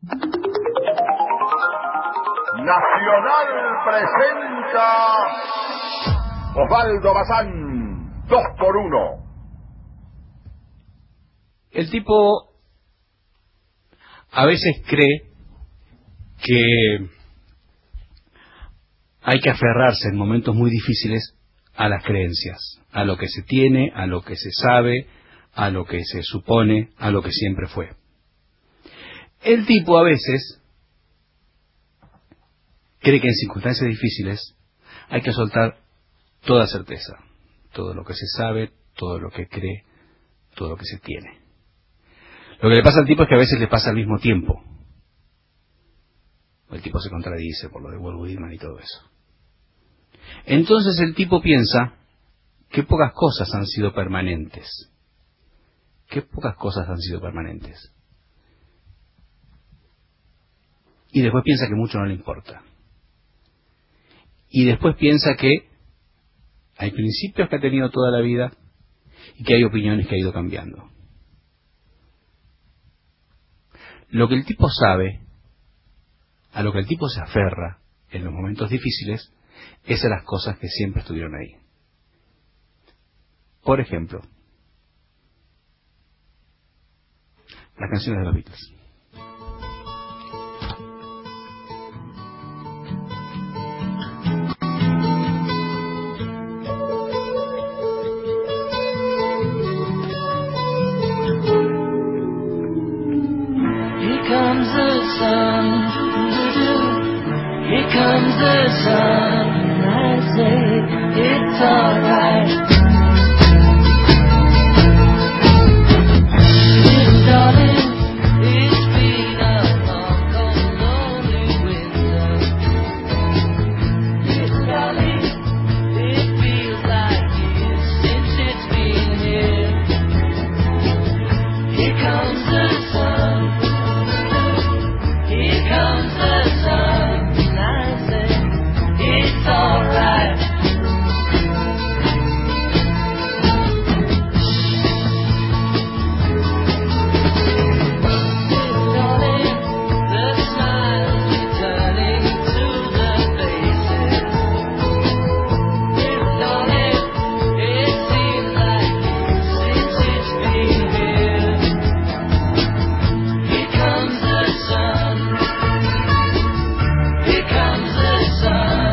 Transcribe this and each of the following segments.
Nacional presenta Osvaldo Bazán, 2x1. El tipo a veces cree que hay que aferrarse en momentos muy difíciles a las creencias, a lo que se tiene, a lo que se sabe, a lo que se supone, a lo que siempre fue. El tipo a veces cree que en circunstancias difíciles hay que soltar toda certeza, todo lo que se sabe, todo lo que cree, todo lo que se tiene. Lo que le pasa al tipo es que a veces le pasa al mismo tiempo. El tipo se contradice por lo de Walt Whitman y todo eso. Entonces el tipo piensa que pocas cosas han sido permanentes. Que pocas cosas han sido permanentes. Y después piensa que mucho no le importa. Y después piensa que hay principios que ha tenido toda la vida y que hay opiniones que ha ido cambiando. Lo que el tipo sabe, a lo que el tipo se aferra en los momentos difíciles, es a las cosas que siempre estuvieron ahí. Por ejemplo, las canciones de los Beatles. Here comes the sun, I say it's alright. Little darling, it's been a long, long, lonely winter. Little darling, it feels like years since it's been here. Here comes the sun, here comes the sun. It's alright. Darling, the smiles returning to the faces. Darling, it seems like since it's been here. Here comes the sun. Here comes the sun.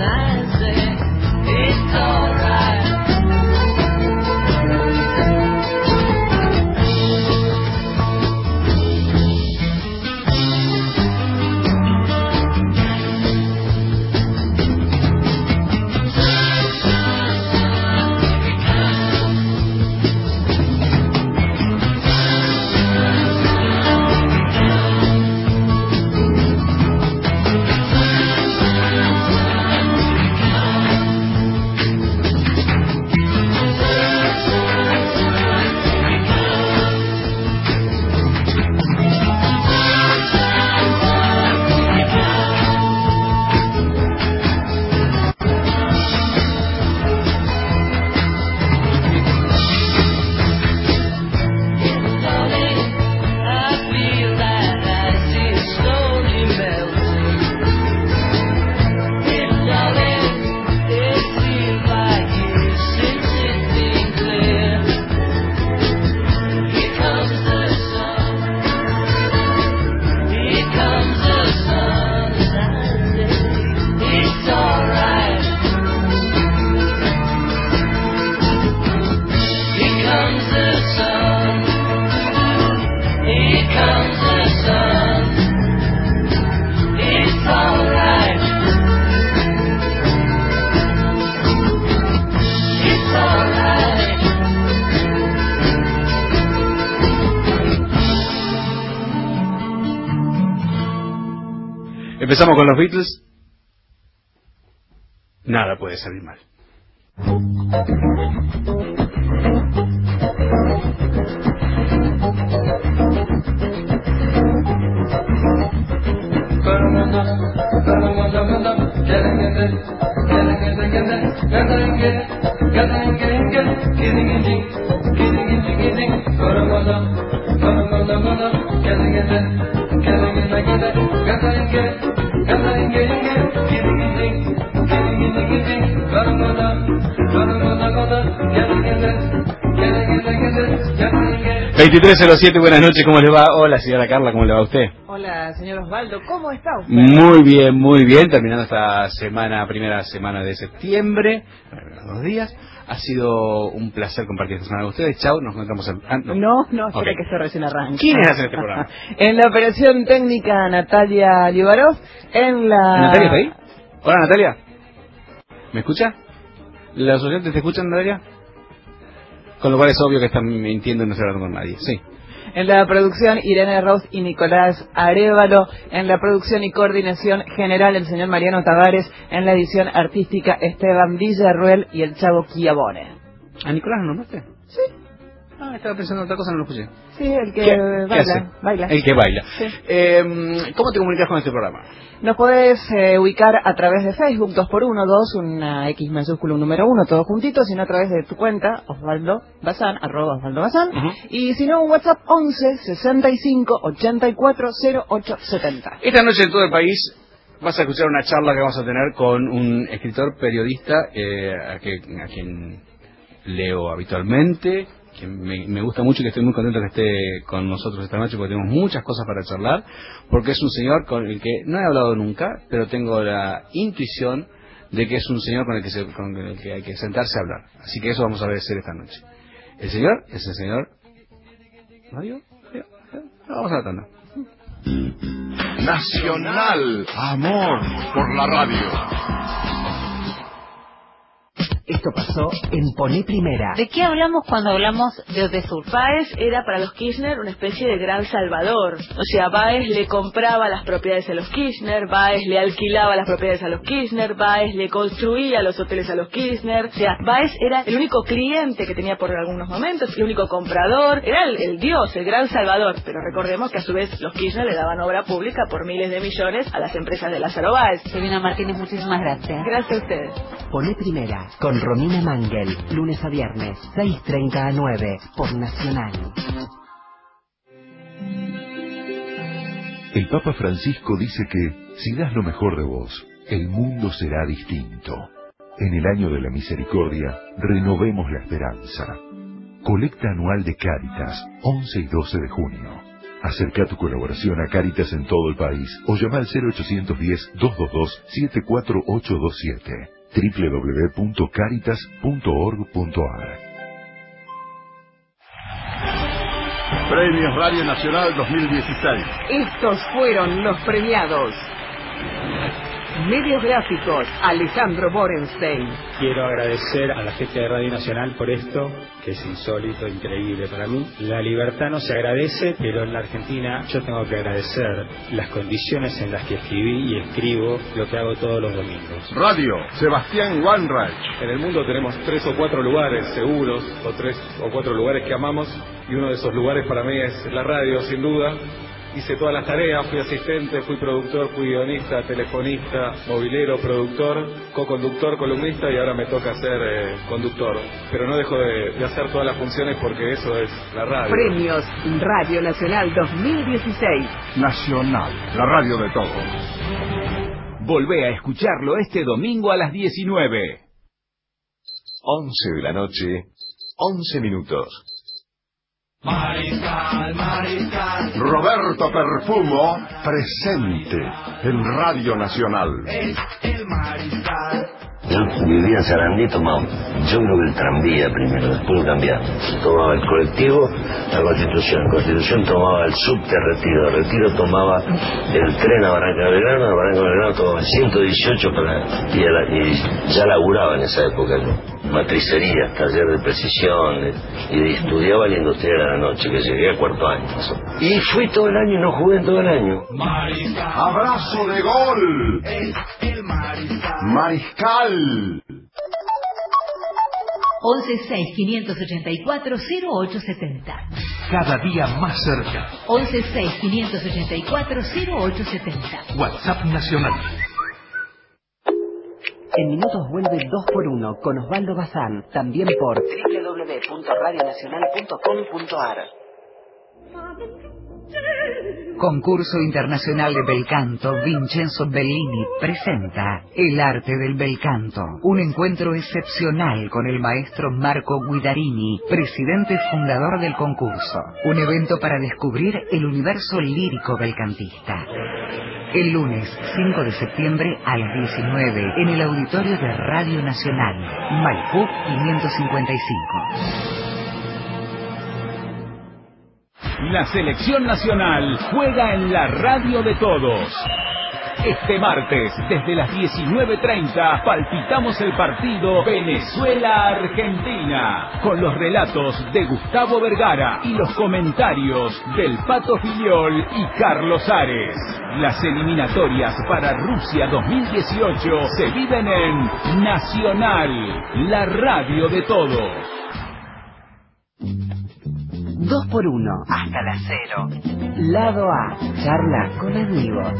Empezamos con los Beatles. Nada puede salir mal. Getting 2307, buenas noches, ¿cómo le va? Hola, señora Carla, ¿cómo le va a usted? Hola, señor Osvaldo, ¿cómo está usted? Muy bien, terminando esta semana, primera semana de septiembre, 2 días. Ha sido un placer compartir esta semana con ustedes. Chau, nos encontramos en... No, espera Okay. que se recién arranca. ¿Quiénes hacen este programa? En la operación técnica, Natalia Libarov. En la... ¿Natalia está ahí? Hola, Natalia. ¿Me escucha? ¿Los oyentes te escuchan, Natalia? Con lo cual es obvio que están mintiendo y no se hablan con nadie. Sí. En la producción, Irene Ross y Nicolás Arévalo. En la producción y coordinación general, el señor Mariano Tavares. En la edición artística, Esteban Villarruel y el chavo Chiavone. ¿A Nicolás no nombraste? Sí. Ah, estaba pensando en otra cosa, no lo escuché. Sí, el que ¿Qué baila. El que baila. Sí. ¿Cómo te comunicas con este programa? Nos podés ubicar a través de Facebook, 2x1, una X mayúscula, un número 1, todo juntito, sino a través de tu cuenta, Osvaldo Bazán, @OsvaldoBazán, y si no, un WhatsApp 11 65 84 0870. Esta noche en todo el país vas a escuchar una charla que vamos a tener con un escritor periodista a quien leo habitualmente, que me gusta mucho y que estoy muy contento que esté con nosotros esta noche porque tenemos muchas cosas para charlar, porque es un señor con el que no he hablado nunca, pero tengo la intuición de que es un señor con el que hay que sentarse a hablar. Así que eso vamos a ver hacer esta noche. El señor es el señor... ¿Radio? Vamos a la tanda. Nacional, amor por la radio. Esto pasó en Poné Primera. ¿De qué hablamos cuando hablamos de Odesur? Báez era para los Kirchner una especie de gran salvador. O sea, Báez le compraba las propiedades a los Kirchner, Báez le alquilaba las propiedades a los Kirchner, Báez le construía los hoteles a los Kirchner. O sea, Báez era el único cliente que tenía por algunos momentos, el único comprador, era el dios, el gran salvador. Pero recordemos que a su vez los Kirchner le daban obra pública por miles de millones a las empresas de Lázaro Báez. Silvina Martínez, muchísimas gracias. Gracias a ustedes. Poné Primera con Romina Mangel, lunes a viernes, 6:30 a 9, por Nacional. El Papa Francisco dice que, si das lo mejor de vos, el mundo será distinto. En el año de la misericordia, renovemos la esperanza. Colecta anual de Cáritas, 11 y 12 de junio. Acerca tu colaboración a Cáritas en todo el país o llama al 0810-222-74827. www.caritas.org.ar. Premios Radio Nacional 2016. Estos fueron los premiados. Medios gráficos, Alejandro Borenstein. Quiero agradecer a la gente de Radio Nacional por esto, que es insólito, increíble para mí. La libertad no se agradece, pero en la Argentina yo tengo que agradecer las condiciones en las que escribí y escribo lo que hago todos los domingos. Radio, Sebastián Wanreich. En el mundo tenemos 3 o 4 lugares seguros, o 3 o 4 lugares que amamos, y uno de esos lugares para mí es la radio, sin duda. Hice todas las tareas, fui asistente, fui productor, fui guionista, telefonista, movilero, productor, co-conductor, columnista y ahora me toca ser conductor. Pero no dejo de hacer todas las funciones porque eso es la radio. Premios Radio Nacional 2016. Nacional, la radio de todos. Volvé a escucharlo este domingo a las 19. 11 de la noche, 11 minutos. Mariscal, Mariscal. Roberto Perfumo, presente en Radio Nacional. Es el Mariscal. Yo vivía en Sarandí, tomaba, yo creo que el tranvía primero, después lo cambiamos. Tomaba el colectivo, la Constitución tomaba el subte Retiro tomaba el tren a Barranca Belgrano tomaba el 118 y ya laburaba en esa época, ¿no? Matricería, taller de precisión, y estudiaba la industrial a la noche, que llegué a 4º año. Y fui todo el año y no jugué en todo el año. Mariscal. Abrazo de gol. Es el Mariscal. Mariscal. 1165840870. Cada día más cerca. 1165840870. WhatsApp Nacional. En minutos vuelve 2x1 con Osvaldo Bazán, también por www.radionacional.com.ar. Concurso Internacional de Belcanto Vincenzo Bellini presenta El Arte del Belcanto, un encuentro excepcional con el maestro Marco Guidarini, presidente fundador del concurso, un evento para descubrir el universo lírico belcantista. El lunes 5 de septiembre a las 19 en el auditorio de Radio Nacional, Maipú 555. La selección nacional juega en la radio de todos. Este martes, desde las 19:30, palpitamos el partido Venezuela-Argentina, con los relatos de Gustavo Vergara y los comentarios del Pato Filiol y Carlos Ares. Las eliminatorias para Rusia 2018 se viven en Nacional, la radio de todos. 2x1 hasta las 0. Lado A. Charla con amigos.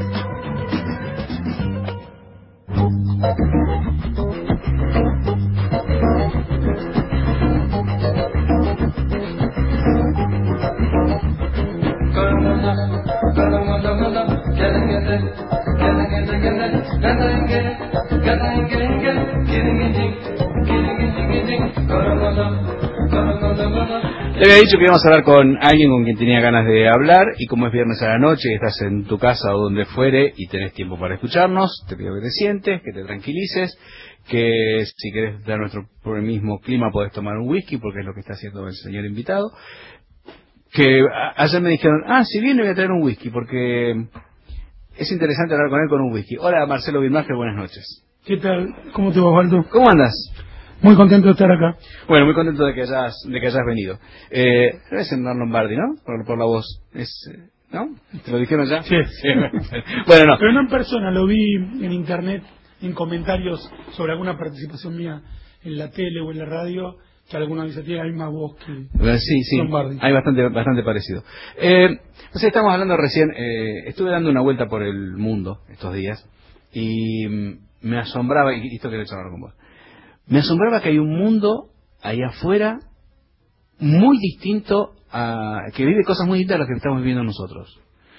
Le había dicho que íbamos a hablar con alguien con quien tenía ganas de hablar, y como es viernes a la noche y estás en tu casa o donde fuere y tenés tiempo para escucharnos, te pido que te sientes, que te tranquilices, que si querés dar nuestro mismo clima podés tomar un whisky, porque es lo que está haciendo el señor invitado. Que ayer me dijeron, si viene voy a traer un whisky, porque es interesante hablar con él con un whisky. Hola, Marcelo Birmacher, buenas noches. ¿Qué tal? ¿Cómo te va, Osvaldo? ¿Cómo andas? Muy contento de estar acá. Bueno, muy contento de que hayas venido. Es en Lombardi, ¿no? Por la voz. ¿No? ¿Te lo dijeron ya? Sí. Bueno, no. Pero no en persona, lo vi en internet, en comentarios sobre alguna participación mía en la tele o en la radio, que alguna vez tiene la misma voz que sí. Lombardi. Hay bastante parecido. Entonces estamos hablando recién, estuve dando una vuelta por el mundo estos días, y me asombraba, y esto quiero charlar con vos, me asombraba que hay un mundo ahí afuera muy distinto, que vive cosas muy distintas a las que estamos viviendo nosotros,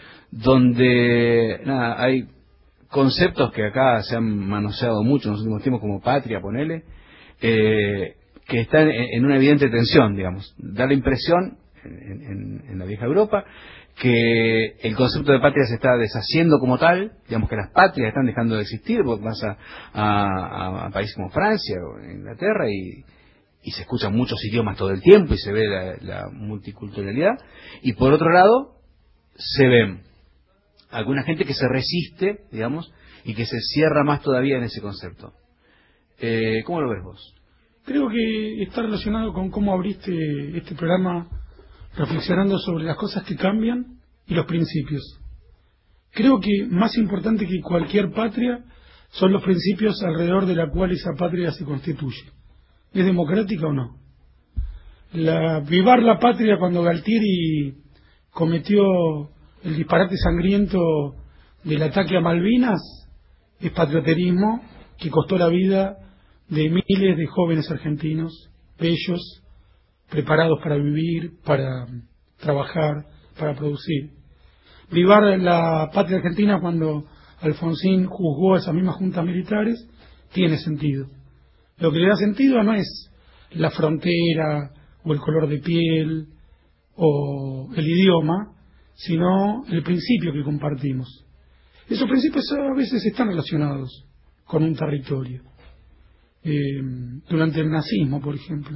donde hay conceptos que acá se han manoseado mucho en los últimos tiempos, como patria, ponele, que están en una evidente tensión, digamos. Da la impresión en la vieja Europa que el concepto de patria se está deshaciendo como tal, digamos que las patrias están dejando de existir, porque vas a países como Francia o Inglaterra y se escuchan muchos idiomas todo el tiempo y se ve la multiculturalidad, y por otro lado se ven alguna gente que se resiste, digamos, y que se cierra más todavía en ese concepto. ¿Cómo lo ves vos? Creo que está relacionado con cómo abriste este programa, reflexionando sobre las cosas que cambian y los principios. Creo que más importante que cualquier patria son los principios alrededor de la cual esa patria se constituye. ¿Es democrática o no? Vivar la patria, cuando Galtieri cometió el disparate sangriento del ataque a Malvinas, es patrioterismo que costó la vida de miles de jóvenes argentinos, bellos, preparados para vivir, para trabajar, para producir. Vivar la patria argentina cuando Alfonsín juzgó a esas mismas juntas militares tiene sentido. Lo que le da sentido no es la frontera o el color de piel o el idioma, sino el principio que compartimos. Esos principios a veces están relacionados con un territorio. Durante el nazismo, por ejemplo,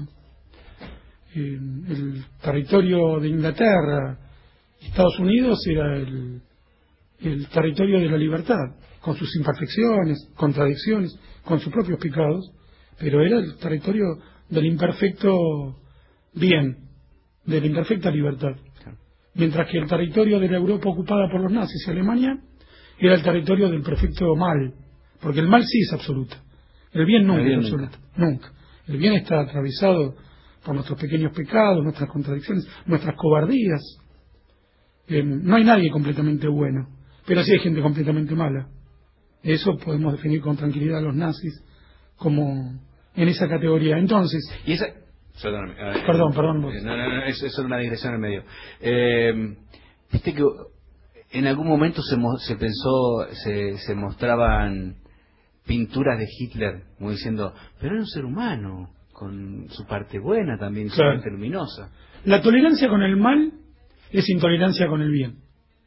el territorio de Inglaterra, Estados Unidos, era el territorio de la libertad, con sus imperfecciones, contradicciones, con sus propios pecados, pero era el territorio del imperfecto bien, de la imperfecta libertad. Mientras que el territorio de la Europa ocupada por los nazis y Alemania era el territorio del perfecto mal, porque el mal sí es absoluto, el bien nunca es absoluto, nunca. El bien está atravesado por nuestros pequeños pecados, nuestras contradicciones, nuestras cobardías. No hay nadie completamente bueno, pero sí hay gente completamente mala. Eso podemos definir con tranquilidad a los nazis como en esa categoría. Entonces, y esa, perdón vos. No, es solo una digresión en medio. Viste que en algún momento se pensó, se mostraban pinturas de Hitler, como diciendo, pero era un ser humano, con su parte buena también, su parte luminosa. La tolerancia con el mal es intolerancia con el bien.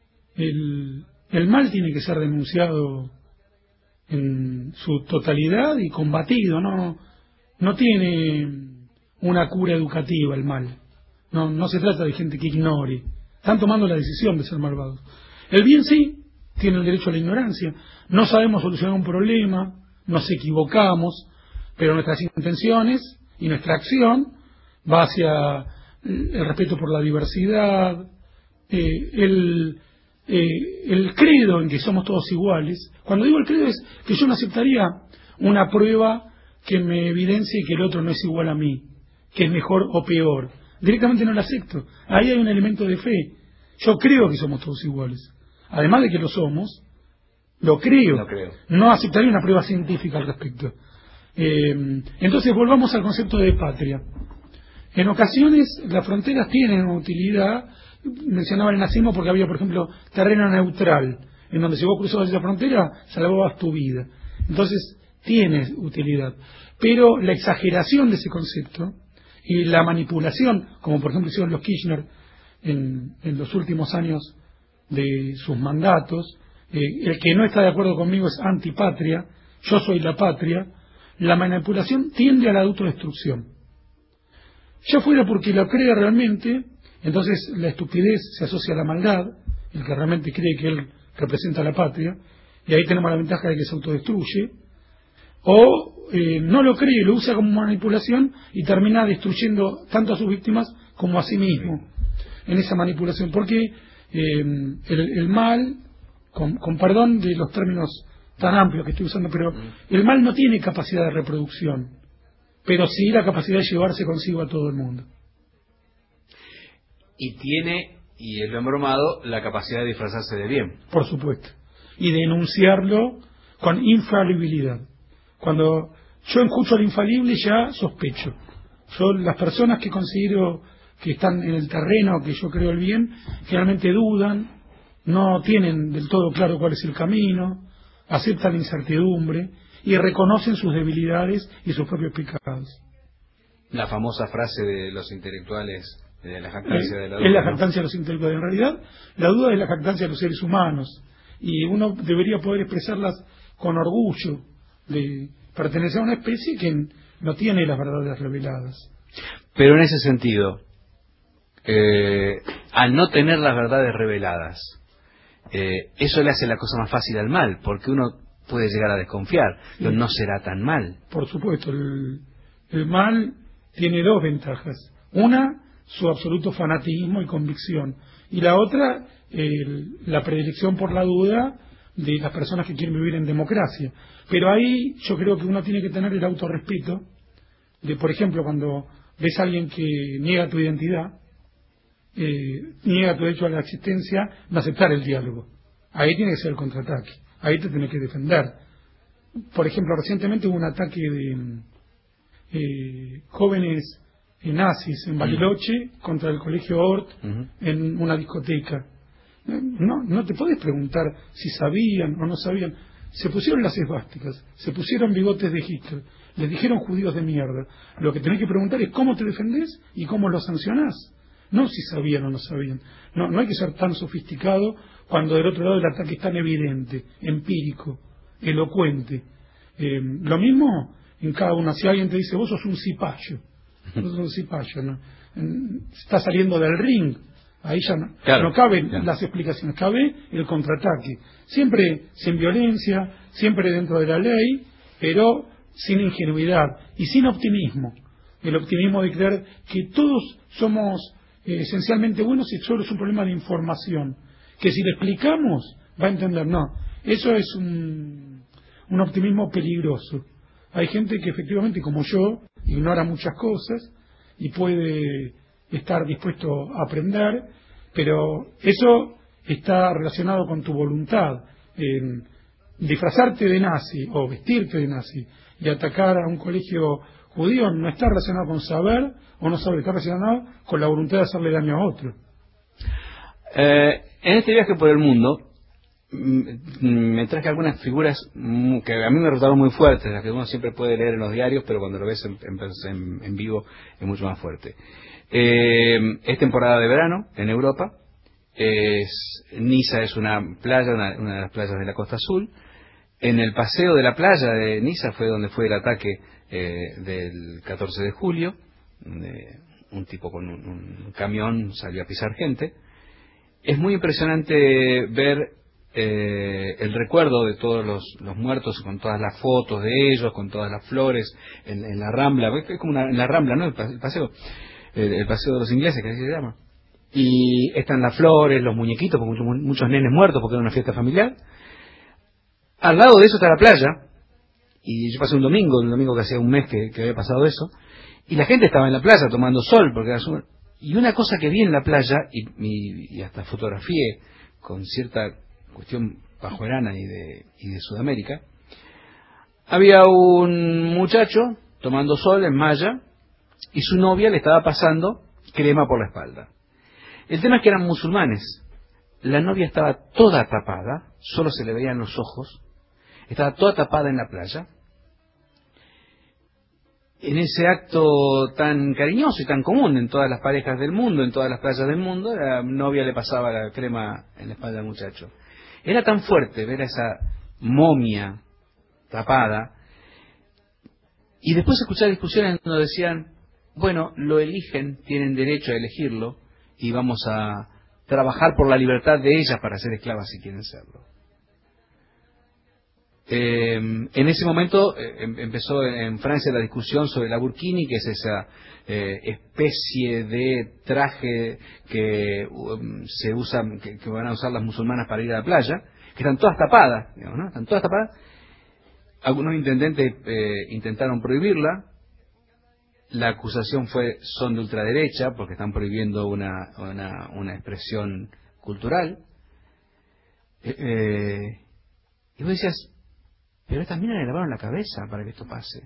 El mal tiene que ser denunciado en su totalidad y combatido, no tiene una cura educativa el mal. No se trata de gente que ignore. Están tomando la decisión de ser malvados. El bien sí, tiene el derecho a la ignorancia. No sabemos solucionar un problema, nos equivocamos, pero nuestras intenciones y nuestra acción va hacia el respeto por la diversidad, el credo en que somos todos iguales. Cuando digo el credo es que yo no aceptaría una prueba que me evidencie que el otro no es igual a mí, que es mejor o peor. Directamente no la acepto. Ahí hay un elemento de fe. Yo creo que somos todos iguales. Además de que lo somos, lo creo. No aceptaría una prueba científica al respecto. Entonces volvamos al concepto de patria. En ocasiones las fronteras tienen una utilidad. Mencionaba el nazismo porque había, por ejemplo, terreno neutral, en donde si vos cruzabas esa frontera, salvabas tu vida. Entonces tiene utilidad. Pero la exageración de ese concepto y la manipulación, como por ejemplo hicieron los Kirchner en los últimos años de sus mandatos, el que no está de acuerdo conmigo es antipatria, yo soy la patria. La manipulación tiende a la autodestrucción. Ya fuera porque lo cree realmente, entonces la estupidez se asocia a la maldad, el que realmente cree que él representa a la patria, y ahí tenemos la ventaja de que se autodestruye, o no lo cree, lo usa como manipulación y termina destruyendo tanto a sus víctimas como a sí mismo en esa manipulación, porque el mal, con perdón de los términos tan amplios que estoy usando, pero el mal no tiene capacidad de reproducción, pero sí la capacidad de llevarse consigo a todo el mundo. Y tiene, y el embromado, la capacidad de disfrazarse de bien. Por supuesto. Y denunciarlo con infalibilidad. Cuando yo escucho al infalible ya sospecho. Yo, las personas que considero que están en el terreno, que yo creo el bien, generalmente dudan, no tienen del todo claro cuál es el camino, aceptan la incertidumbre y reconocen sus debilidades y sus propios pecados. La famosa frase de los intelectuales, de la jactancia de la duda. Es la jactancia de los intelectuales. En realidad, la duda es la jactancia de los seres humanos. Y uno debería poder expresarlas con orgullo de pertenecer a una especie que no tiene las verdades reveladas. Pero en ese sentido, al no tener las verdades reveladas, eso le hace la cosa más fácil al mal, porque uno puede llegar a desconfiar, pero no será tan mal. Por supuesto, el mal tiene dos ventajas. Una, su absoluto fanatismo y convicción. Y la otra, la predilección por la duda de las personas que quieren vivir en democracia. Pero ahí yo creo que uno tiene que tener el autorrespeto de, por ejemplo, cuando ves a alguien que niega tu identidad, niega tu derecho a la existencia, no aceptar el diálogo. Ahí tiene que ser el contraataque. Ahí te tenés que defender. Por ejemplo, recientemente hubo un ataque de jóvenes nazis en Bariloche contra el colegio Ort en una discoteca. No te podés preguntar si sabían o no sabían. Se pusieron las esvásticas, se pusieron bigotes de Hitler, les dijeron judíos de mierda. Lo que tenés que preguntar es cómo te defendés y cómo lo sancionás. No si sabían o no sabían. No hay que ser tan sofisticado cuando del otro lado el ataque es tan evidente, empírico, elocuente. Lo mismo en cada uno. Si alguien te dice, vos sos un cipayo, vos sos un cipayo, ¿no? Está saliendo del ring, ahí ya no caben las explicaciones, cabe el contraataque. Siempre sin violencia, siempre dentro de la ley, pero sin ingenuidad y sin optimismo. El optimismo de creer que todos somos esencialmente buenos y solo es un problema de información, que si le explicamos va a entender. No, eso es un optimismo peligroso. Hay gente que efectivamente, como yo, ignora muchas cosas y puede estar dispuesto a aprender, pero eso está relacionado con tu voluntad. Disfrazarte de nazi o vestirte de nazi y atacar a un colegio judío no está relacionado con saber o no saber, está relacionado con la voluntad de hacerle daño a otro. En este viaje por el mundo me traje algunas figuras que a mí me resultaron muy fuertes, las que uno siempre puede leer en los diarios, pero cuando lo ves en vivo es mucho más fuerte. Es temporada de verano en Europa. Niza es una playa, una de las playas de la Costa Azul. En el paseo de la playa de Niza fue donde fue el ataque del 14 de julio. Un tipo con un camión salió a pisar gente. Es muy impresionante ver el recuerdo de todos los muertos, con todas las fotos de ellos, con todas las flores en la Rambla. Es como en la Rambla, ¿no? El paseo de los ingleses, que así se llama. Y están las flores, los muñequitos, porque muchos nenes muertos porque era una fiesta familiar. Al lado de eso está la playa, y yo pasé un domingo que hacía un mes que había pasado eso, y la gente estaba en la playa tomando sol, porque era y una cosa que vi en la playa, y hasta fotografié con cierta cuestión pajuerana y de Sudamérica, había un muchacho tomando sol en malla, y su novia le estaba pasando crema por la espalda. El tema es que eran musulmanes. La novia estaba toda tapada, solo se le veían los ojos, estaba toda tapada en la playa. En ese acto tan cariñoso y tan común en todas las parejas del mundo, en todas las playas del mundo, la novia le pasaba la crema en la espalda al muchacho. Era tan fuerte ver a esa momia tapada, y después escuchar discusiones donde decían, bueno, lo eligen, tienen derecho a elegirlo, y vamos a trabajar por la libertad de ellas para ser esclavas si quieren serlo. En ese momento empezó en Francia la discusión sobre la burkini, que es esa especie de traje que se usa, que van a usar las musulmanas para ir a la playa, que están todas tapadas, digamos, ¿no? Están todas tapadas. Algunos intendentes intentaron prohibirla. La acusación son de ultraderecha, porque están prohibiendo una expresión cultural. Y vos decías, pero estas minas le lavaron la cabeza para que esto pase.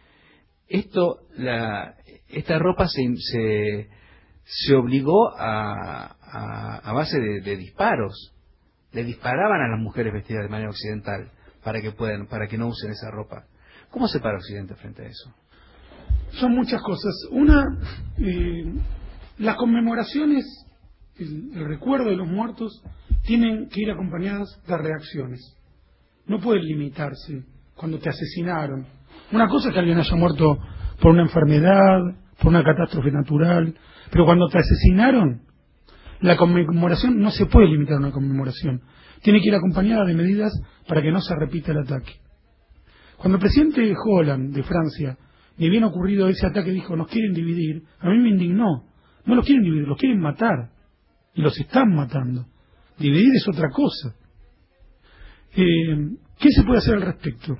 Esta ropa se obligó a base de disparos. Le disparaban a las mujeres vestidas de manera occidental para que no usen esa ropa. ¿Cómo se para Occidente frente a eso? Son muchas cosas. Una, las conmemoraciones, el recuerdo de los muertos, tienen que ir acompañadas de reacciones. No pueden limitarse cuando te asesinaron. Una cosa es que alguien haya muerto por una enfermedad, por una catástrofe natural, pero cuando te asesinaron, la conmemoración no se puede limitar a una conmemoración. Tiene que ir acompañada de medidas para que no se repita el ataque. Cuando el presidente Hollande de Francia, ni bien ocurrido ese ataque, dijo, nos quieren dividir, a mí me indignó. No los quieren dividir, los quieren matar. Y los están matando. Dividir es otra cosa. ¿Qué se puede hacer al respecto?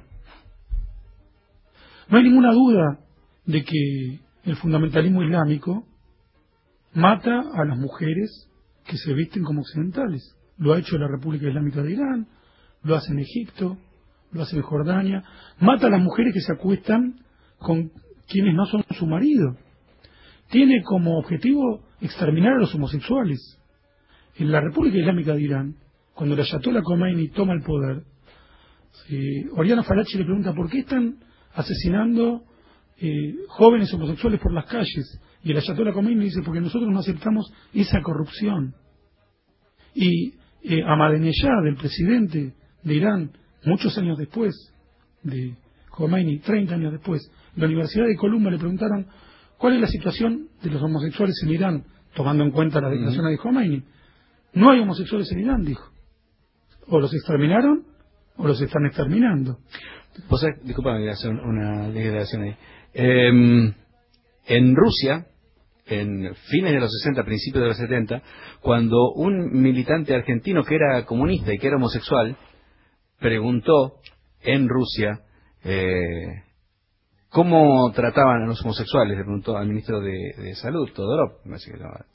No hay ninguna duda de que el fundamentalismo islámico mata a las mujeres que se visten como occidentales. Lo ha hecho la República Islámica de Irán, lo hace en Egipto, lo hace en Jordania. Mata a las mujeres que se acuestan con quienes no son su marido. Tiene como objetivo exterminar a los homosexuales. En la República Islámica de Irán, cuando el Ayatollah Khomeini toma el poder, Oriana Falachi le pregunta ¿por qué están asesinando jóvenes homosexuales por las calles? Y el Ayatollah Khomeini dice porque nosotros no aceptamos esa corrupción. Y Ahmadinejad, el presidente de Irán, muchos años después de Khomeini, 30 años después, en la Universidad de Columbia le preguntaron ¿cuál es la situación de los homosexuales en Irán? Tomando en cuenta las declaraciones de Khomeini. No hay homosexuales en Irán, dijo. O los exterminaron o los están exterminando. Disculpa, voy a hacer una declaración ahí. En Rusia, en fines de los 60, principios de los 70, cuando un militante argentino que era comunista y que era homosexual preguntó en Rusia cómo trataban a los homosexuales, le preguntó al ministro de Salud, Todorov, me parece que se llamaba.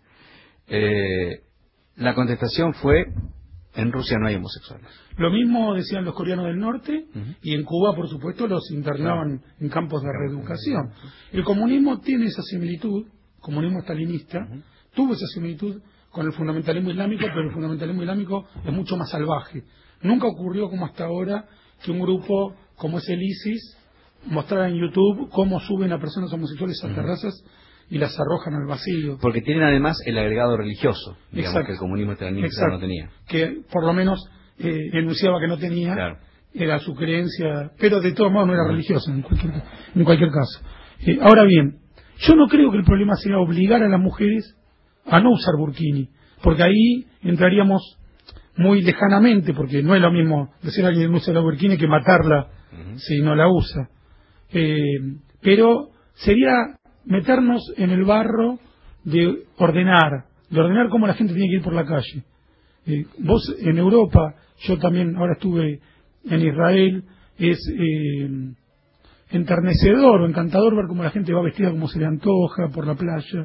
La contestación fue: en Rusia no hay homosexuales. Lo mismo decían los coreanos del norte, y en Cuba, por supuesto, los internaban en campos de reeducación. El comunismo tiene esa similitud, el comunismo stalinista tuvo esa similitud con el fundamentalismo islámico, pero el fundamentalismo islámico es mucho más salvaje. Nunca ocurrió como hasta ahora que un grupo como es el ISIS mostrara en YouTube cómo suben a personas homosexuales a terrazas y las arrojan al vacío. Porque tienen además el agregado religioso, digamos. Exacto. Que el comunismo también Exacto. no tenía. Que por lo menos enunciaba que no tenía, Claro. era su creencia, pero de todos modos no era religiosa en cualquier caso. Ahora bien, yo no creo que el problema sea obligar a las mujeres a no usar burkini, porque ahí entraríamos muy lejanamente, porque no es lo mismo decir a alguien no usa la burkini que matarla si no la usa. Pero sería meternos en el barro de ordenar cómo la gente tiene que ir por la calle. Vos en Europa, yo también ahora estuve en Israel, es enternecedor o encantador ver cómo la gente va vestida como se le antoja por la playa.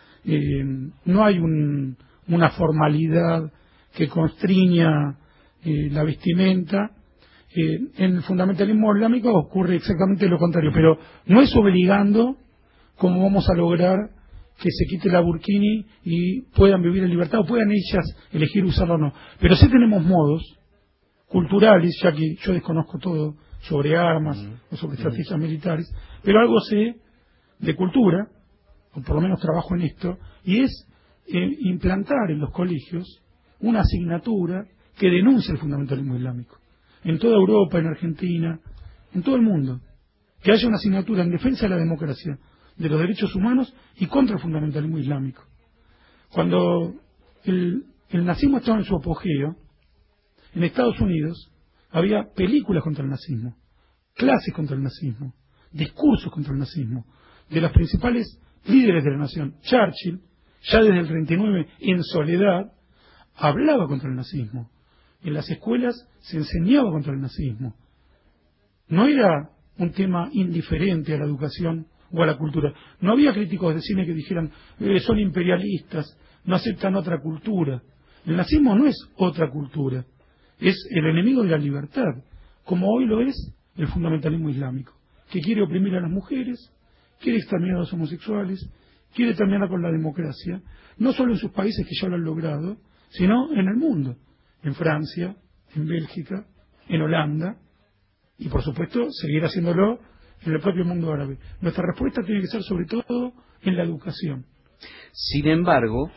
No hay una formalidad que constriña la vestimenta. En el fundamentalismo islámico ocurre exactamente lo contrario, pero no es obligando cómo vamos a lograr que se quite la burkini y puedan vivir en libertad o puedan ellas elegir usarla o no. Pero sí tenemos modos culturales, ya que yo desconozco todo sobre armas o sobre estrategias militares, pero algo sé de cultura, o por lo menos trabajo en esto, y es implantar en los colegios una asignatura que denuncie el fundamentalismo islámico. En toda Europa, en Argentina, en todo el mundo. Que haya una asignatura en defensa de la democracia, de los derechos humanos y contra el fundamentalismo islámico. Cuando el nazismo estaba en su apogeo, en Estados Unidos había películas contra el nazismo, clases contra el nazismo, discursos contra el nazismo, de los principales líderes de la nación. Churchill, ya desde el 39, en soledad, hablaba contra el nazismo. En las escuelas se enseñaba contra el nazismo. No era un tema indiferente a la educación o a la cultura. No había críticos de cine que dijeran son imperialistas, no aceptan otra cultura. El nazismo no es otra cultura, es el enemigo de la libertad, como hoy lo es el fundamentalismo islámico, que quiere oprimir a las mujeres, quiere exterminar a los homosexuales, quiere terminar con la democracia, no solo en sus países que ya lo han logrado, sino en el mundo, en Francia, en Bélgica, en Holanda, y por supuesto seguir haciéndolo en el propio mundo árabe. Nuestra respuesta tiene que ser sobre todo en la educación. Sin embargo,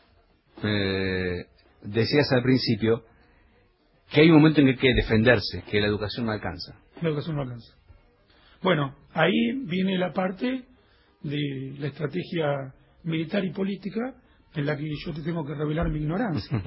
decías al principio que hay un momento en que hay que defenderse, que la educación no alcanza. La educación no alcanza. Bueno, ahí viene la parte de la estrategia militar y política en la que yo te tengo que revelar mi ignorancia.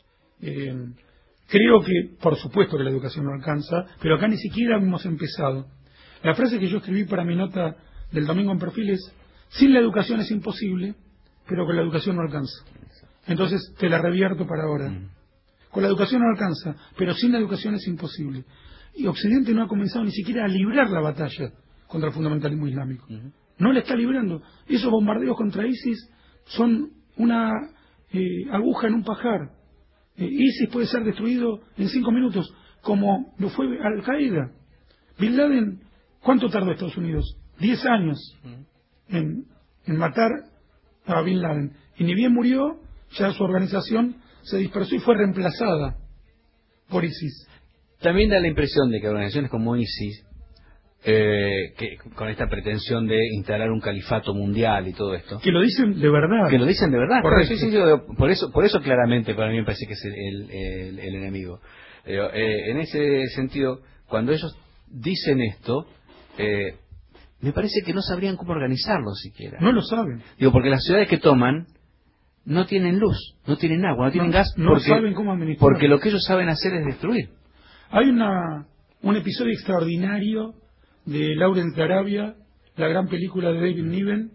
Creo que, por supuesto que la educación no alcanza, pero acá ni siquiera hemos empezado. La frase que yo escribí para mi nota del domingo en Perfil es: sin la educación es imposible, pero con la educación no alcanza. Entonces te la revierto para ahora. Con la educación no alcanza, pero sin la educación es imposible. Y Occidente no ha comenzado ni siquiera a librar la batalla contra el fundamentalismo islámico. No la está librando. Esos bombardeos contra ISIS son una aguja en un pajar. ISIS puede ser destruido en 5 minutos, como lo fue Al-Qaeda. Bin Laden, ¿cuánto tardó Estados Unidos? 10 años en matar a Bin Laden. Y ni bien murió, ya su organización se dispersó y fue reemplazada por ISIS. También da la impresión de que organizaciones como ISIS, que con esta pretensión de instalar un califato mundial y todo esto, que lo dicen de verdad. Que lo dicen de verdad. Correcto. Sí, por eso claramente para mí me parece que es el enemigo. En ese sentido, cuando ellos dicen esto, me parece que no sabrían cómo organizarlo siquiera. No lo saben. Digo, porque las ciudades que toman no tienen luz, no tienen agua, no tienen gas, no saben cómo administrar. porque lo que ellos saben hacer es destruir. Hay un episodio extraordinario de Lawrence de Arabia, la gran película de David Niven,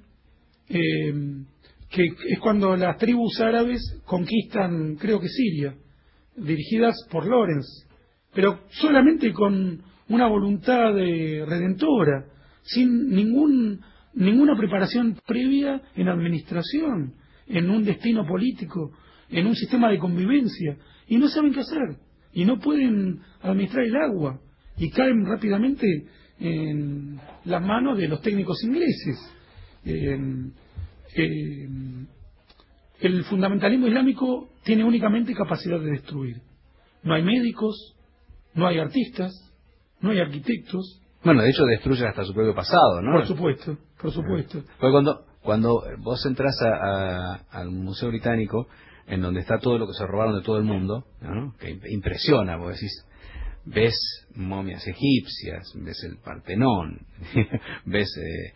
que es cuando las tribus árabes conquistan, creo que Siria, dirigidas por Lawrence, pero solamente con una voluntad redentora, sin ninguna preparación previa en administración, en un destino político, en un sistema de convivencia, y no saben qué hacer, y no pueden administrar el agua, y caen rápidamente en las manos de los técnicos ingleses. El fundamentalismo islámico tiene únicamente capacidad de destruir. No hay médicos, no hay artistas, no hay arquitectos. Bueno, de hecho destruye hasta su propio pasado, ¿no? Por supuesto, por supuesto. Porque cuando vos entras al Museo Británico, en donde está todo lo que se robaron de todo el mundo, ¿no? Que impresiona, vos decís, ves momias egipcias, ves el Partenón, ves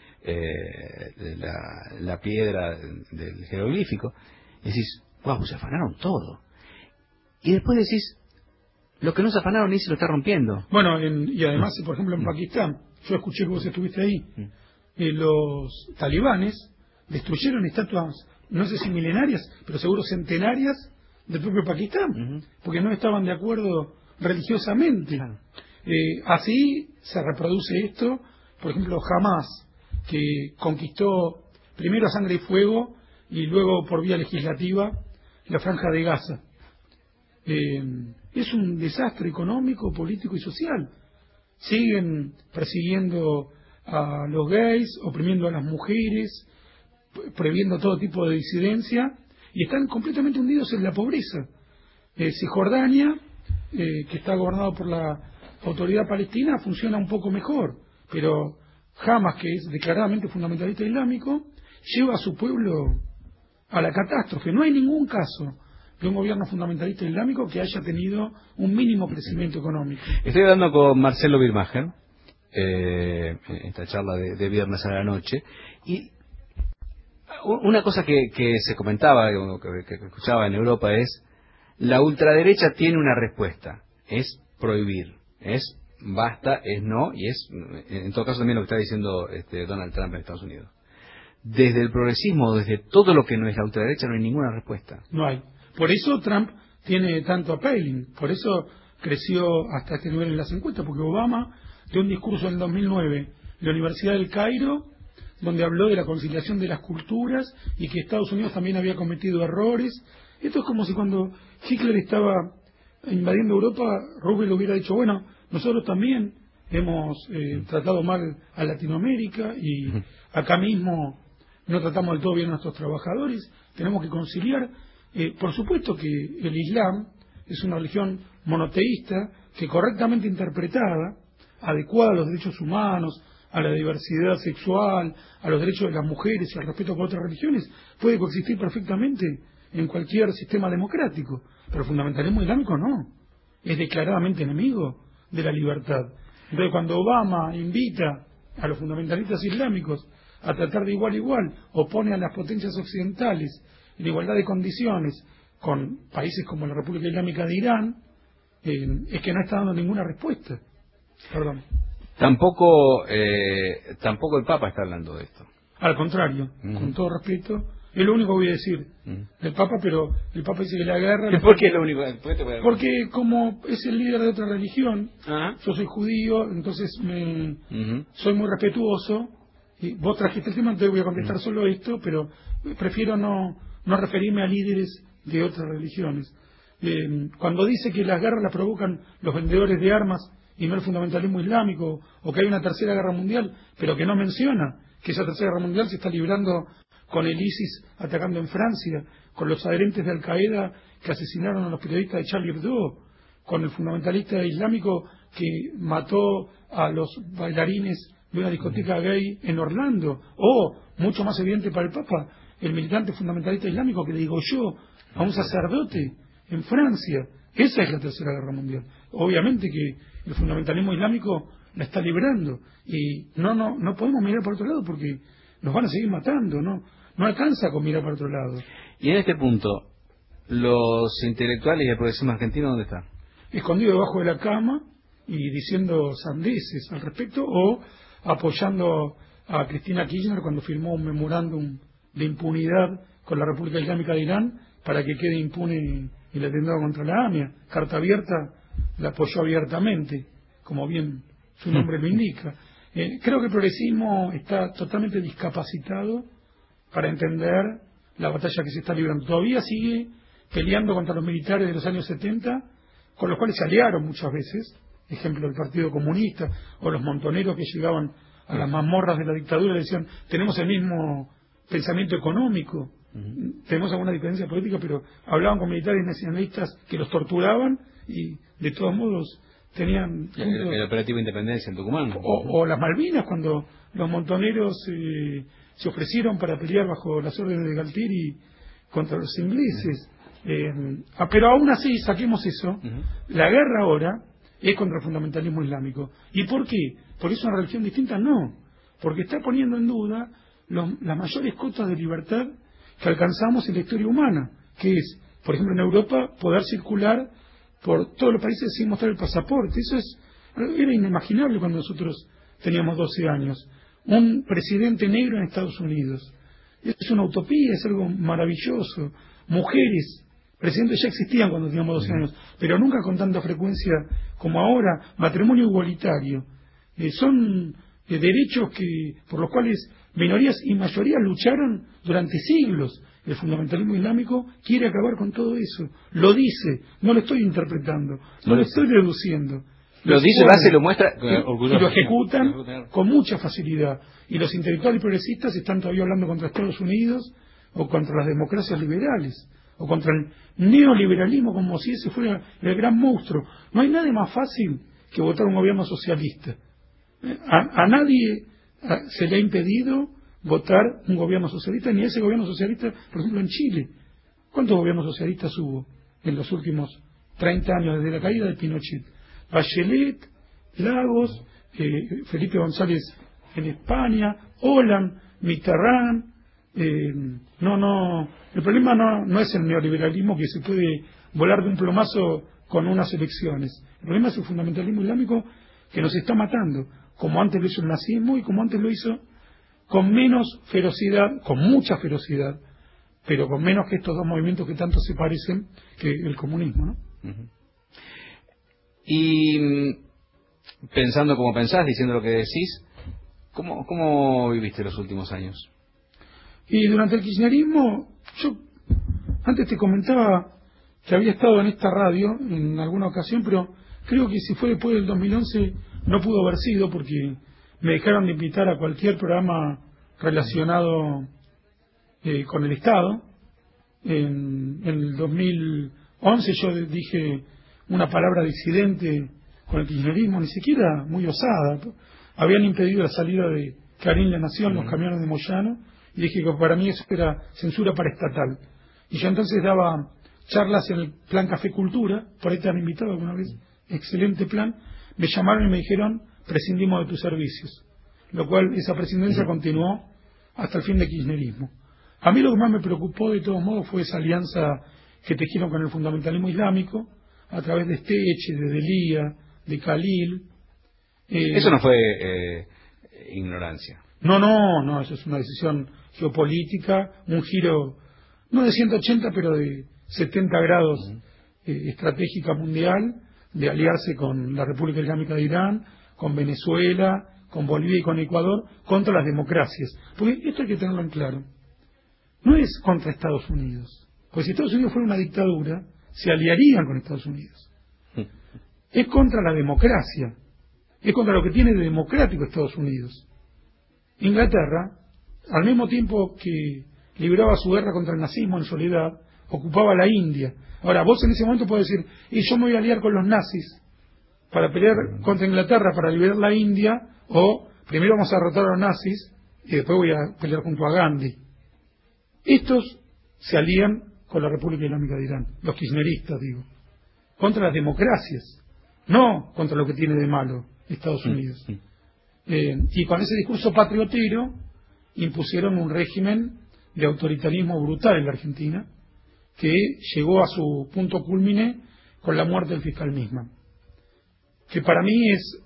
la piedra del jeroglífico, y decís, wow, se afanaron todo. Y después decís, lo que no se afanaron ni se lo está rompiendo. Bueno, y además, por ejemplo, en Pakistán, yo escuché que vos estuviste ahí, los talibanes destruyeron estatuas, no sé si milenarias, pero seguro centenarias del propio Pakistán, porque no estaban de acuerdo religiosamente. Así se reproduce esto, por ejemplo, Hamás, que conquistó primero a sangre y fuego y luego por vía legislativa la franja de Gaza. Es un desastre económico, político y social. Siguen persiguiendo a los gays, oprimiendo a las mujeres, prohibiendo todo tipo de disidencia, y están completamente hundidos en la pobreza. Cisjordania, que está gobernado por la autoridad palestina, funciona un poco mejor, pero Hamas, que es declaradamente fundamentalista islámico, lleva a su pueblo a la catástrofe. No hay ningún caso de un gobierno fundamentalista islámico que haya tenido un mínimo crecimiento económico. Estoy hablando con Marcelo Birmacher, en esta charla de viernes a la noche, y una cosa que se comentaba, que escuchaba en Europa es, la ultraderecha tiene una respuesta, es prohibir, es basta, es no, y es, en todo caso también lo que está diciendo Donald Trump en Estados Unidos. Desde el progresismo, desde todo lo que no es la ultraderecha, no hay ninguna respuesta. No hay. Por eso Trump tiene tanto appealing, por eso creció hasta este nivel en las encuestas, porque Obama dio un discurso en el 2009 en la Universidad del Cairo, donde habló de la conciliación de las culturas y que Estados Unidos también había cometido errores. Esto es como si cuando Hitler estaba invadiendo Europa, Roosevelt hubiera dicho, bueno, nosotros también hemos tratado mal a Latinoamérica y acá mismo no tratamos del todo bien a nuestros trabajadores, tenemos que conciliar. Por supuesto que el Islam es una religión monoteísta que correctamente interpretada, adecuada a los derechos humanos, a la diversidad sexual, a los derechos de las mujeres y al respeto por otras religiones, puede coexistir perfectamente en cualquier sistema democrático. Pero el fundamentalismo islámico no, es declaradamente enemigo de la libertad. Entonces, cuando Obama invita a los fundamentalistas islámicos a tratar de igual a igual, opone a las potencias occidentales en igualdad de condiciones con países como la República Islámica de Irán, es que no está dando ninguna respuesta. Perdón. Tampoco el Papa está hablando de esto. Al contrario, con todo respeto, es lo único que voy a decir del Papa, pero el Papa dice que la guerra... ¿Por qué es lo único? Porque como es el líder de otra religión, yo soy judío, entonces soy muy respetuoso, y vos trajiste el tema, entonces voy a contestar solo esto, pero prefiero no referirme a líderes de otras religiones. Cuando dice que las guerras las provocan los vendedores de armas y no el fundamentalismo islámico, o que hay una tercera guerra mundial, pero que no menciona que esa tercera guerra mundial se está librando con el ISIS atacando en Francia, con los adherentes de Al Qaeda que asesinaron a los periodistas de Charlie Hebdo, con el fundamentalista islámico que mató a los bailarines de una discoteca gay en Orlando, o, mucho más evidente para el Papa, el militante fundamentalista islámico que degolló a un sacerdote en Francia. Esa es la tercera guerra mundial. Obviamente que el fundamentalismo islámico la está librando y no podemos mirar para otro lado porque nos van a seguir matando, no alcanza con mirar para otro lado. Y en este punto, los intelectuales y el progresismo argentino, ¿dónde están? Escondido debajo de la cama y diciendo sandeces al respecto, o apoyando a Cristina Kirchner cuando firmó un memorándum de impunidad con la República Islámica de Irán para que quede impune el atentado contra la AMIA. Carta Abierta la apoyó abiertamente, como bien su nombre lo indica. Creo que el progresismo está totalmente discapacitado para entender la batalla que se está librando. Todavía sigue peleando contra los militares de los años 70, con los cuales se aliaron muchas veces, ejemplo el Partido Comunista, o los montoneros que llegaban a las mazmorras de la dictadura y decían, tenemos el mismo pensamiento económico, tenemos alguna diferencia política, pero hablaban con militares nacionalistas que los torturaban y de todos modos tenían el operativo Independencia en Tucumán, o las Malvinas, cuando los montoneros se ofrecieron para pelear bajo las órdenes de Galtieri contra los ingleses. Pero aún así, saquemos eso, la guerra ahora es contra el fundamentalismo islámico. ¿Y por qué? ¿Porque es una religión distinta? No, porque está poniendo en duda las mayores cotas de libertad que alcanzamos en la historia humana, que es, por ejemplo, en Europa, poder circular por todos los países sin mostrar el pasaporte. Eso era inimaginable cuando nosotros teníamos 12 años. Un presidente negro en Estados Unidos. Es una utopía, es algo maravilloso. Mujeres, presidentes ya existían cuando teníamos 12 años, pero nunca con tanta frecuencia como ahora. Matrimonio igualitario. Son derechos por los cuales minorías y mayorías lucharon durante siglos. El fundamentalismo islámico quiere acabar con todo eso. Lo dice, no lo estoy interpretando, no lo estoy deduciendo. Lo dice, lo hace, lo muestra y lo ejecutan con mucha facilidad. Y los intelectuales progresistas están todavía hablando contra Estados Unidos o contra las democracias liberales o contra el neoliberalismo, como si ese fuera el gran monstruo. No hay nada más fácil que votar un gobierno socialista. A nadie se le ha impedido votar un gobierno socialista, ni ese gobierno socialista, por ejemplo, en Chile. ¿Cuántos gobiernos socialistas hubo en los últimos 30 años, desde la caída de Pinochet? Bachelet, Lagos, Felipe González en España, Hollande, Mitterrand. El problema no es el neoliberalismo que se puede volar de un plumazo con unas elecciones. El problema es el fundamentalismo islámico que nos está matando, como antes lo hizo el nazismo y como antes lo hizo con menos ferocidad, con mucha ferocidad, pero con menos que estos dos movimientos que tanto se parecen, que el comunismo, ¿no? Y pensando como pensás, diciendo lo que decís, ¿cómo viviste los últimos años? Y durante el kirchnerismo, yo antes te comentaba que había estado en esta radio en alguna ocasión, pero creo que si fue después del 2011 no pudo haber sido, porque me dejaron de invitar a cualquier programa relacionado con el Estado. En el 2011 yo dije una palabra disidente con el kirchnerismo, ni siquiera muy osada. Habían impedido la salida de Clarín La Nación, los camiones de Moyano, y dije que para mí eso era censura paraestatal. Y yo entonces daba charlas en el plan Café Cultura, por ahí te han invitado alguna vez, excelente plan. Me llamaron y me dijeron: prescindimos de tus servicios, lo cual esa prescindencia continuó hasta el fin del kirchnerismo. A mí lo que más me preocupó de todos modos fue esa alianza que tejieron con el fundamentalismo islámico a través de Esteche, de Delía, de Khalil. Eso no fue ignorancia. No, eso es una decisión geopolítica, un giro no de 180 pero de 70 grados estratégica mundial, de aliarse con la República Islámica de Irán, con Venezuela, con Bolivia y con Ecuador, contra las democracias. Porque esto hay que tenerlo en claro. No es contra Estados Unidos. Porque si Estados Unidos fuera una dictadura, se aliarían con Estados Unidos. Es contra la democracia. Es contra lo que tiene de democrático Estados Unidos. Inglaterra, al mismo tiempo que libraba su guerra contra el nazismo en soledad, ocupaba la India. Ahora, vos en ese momento podés decir: y yo me voy a aliar con los nazis para pelear contra Inglaterra, para liberar la India, o primero vamos a derrotar a los nazis y después voy a pelear junto a Gandhi. Estos se alían con la República Islámica de Irán, los kirchneristas, digo, contra las democracias, no contra lo que tiene de malo Estados Unidos. Y con ese discurso patriotero impusieron un régimen de autoritarismo brutal en la Argentina, que llegó a su punto cúlmine con la muerte del fiscal Nisman, que para mí es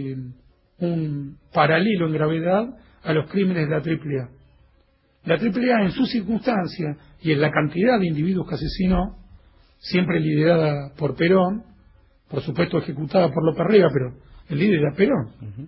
un paralelo en gravedad a los crímenes de la AAA. La AAA, en su circunstancia y en la cantidad de individuos que asesinó, siempre liderada por Perón, por supuesto ejecutada por López Rega, pero el líder era Perón.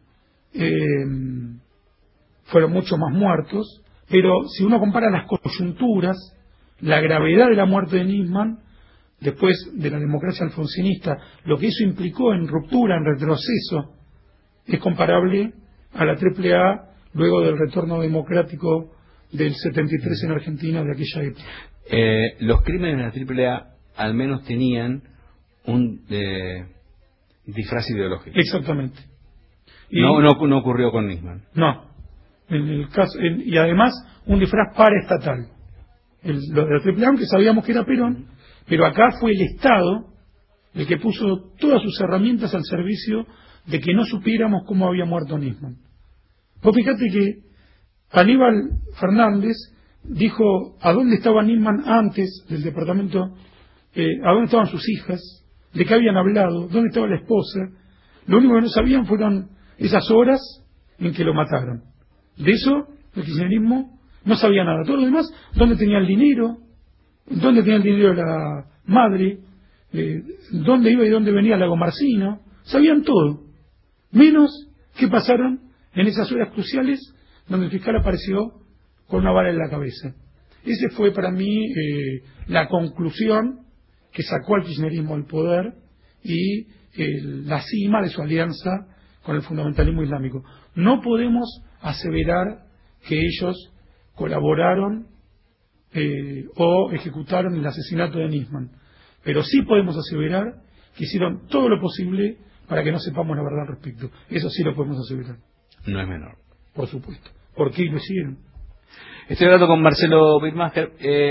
Fueron muchos más muertos, pero si uno compara las coyunturas, la gravedad de la muerte de Nisman, después de la democracia alfonsinista, lo que eso implicó en ruptura, en retroceso, es comparable a la AAA luego del retorno democrático del 73 en Argentina de aquella época. Los crímenes de la AAA al menos tenían un disfraz ideológico. Exactamente. No ocurrió con Nisman. No. En el caso, y además un disfraz paraestatal. Lo de la AAA, aunque sabíamos que era Perón, pero acá fue el Estado el que puso todas sus herramientas al servicio de que no supiéramos cómo había muerto Nisman. Vos fíjate que Aníbal Fernández dijo a dónde estaba Nisman antes del departamento, a dónde estaban sus hijas, de qué habían hablado, dónde estaba la esposa. Lo único que no sabían fueron esas horas en que lo mataron. De eso el kirchnerismo no sabía nada. Todo lo demás, dónde tenía el dinero, dónde tenía el dinero de la madre, dónde iba y dónde venía Lago Marcino, sabían todo, menos qué pasaron en esas horas cruciales donde el fiscal apareció con una bala en la cabeza. Ese fue para mí la conclusión que sacó al kirchnerismo del poder y la cima de su alianza con el fundamentalismo islámico. No podemos aseverar que ellos colaboraron o ejecutaron el asesinato de Nisman, pero sí podemos aseverar que hicieron todo lo posible para que no sepamos la verdad al respecto. Eso sí lo podemos aseverar. No es menor. Por supuesto. ¿Por qué lo hicieron? Estoy hablando con Marcelo Wittmacher.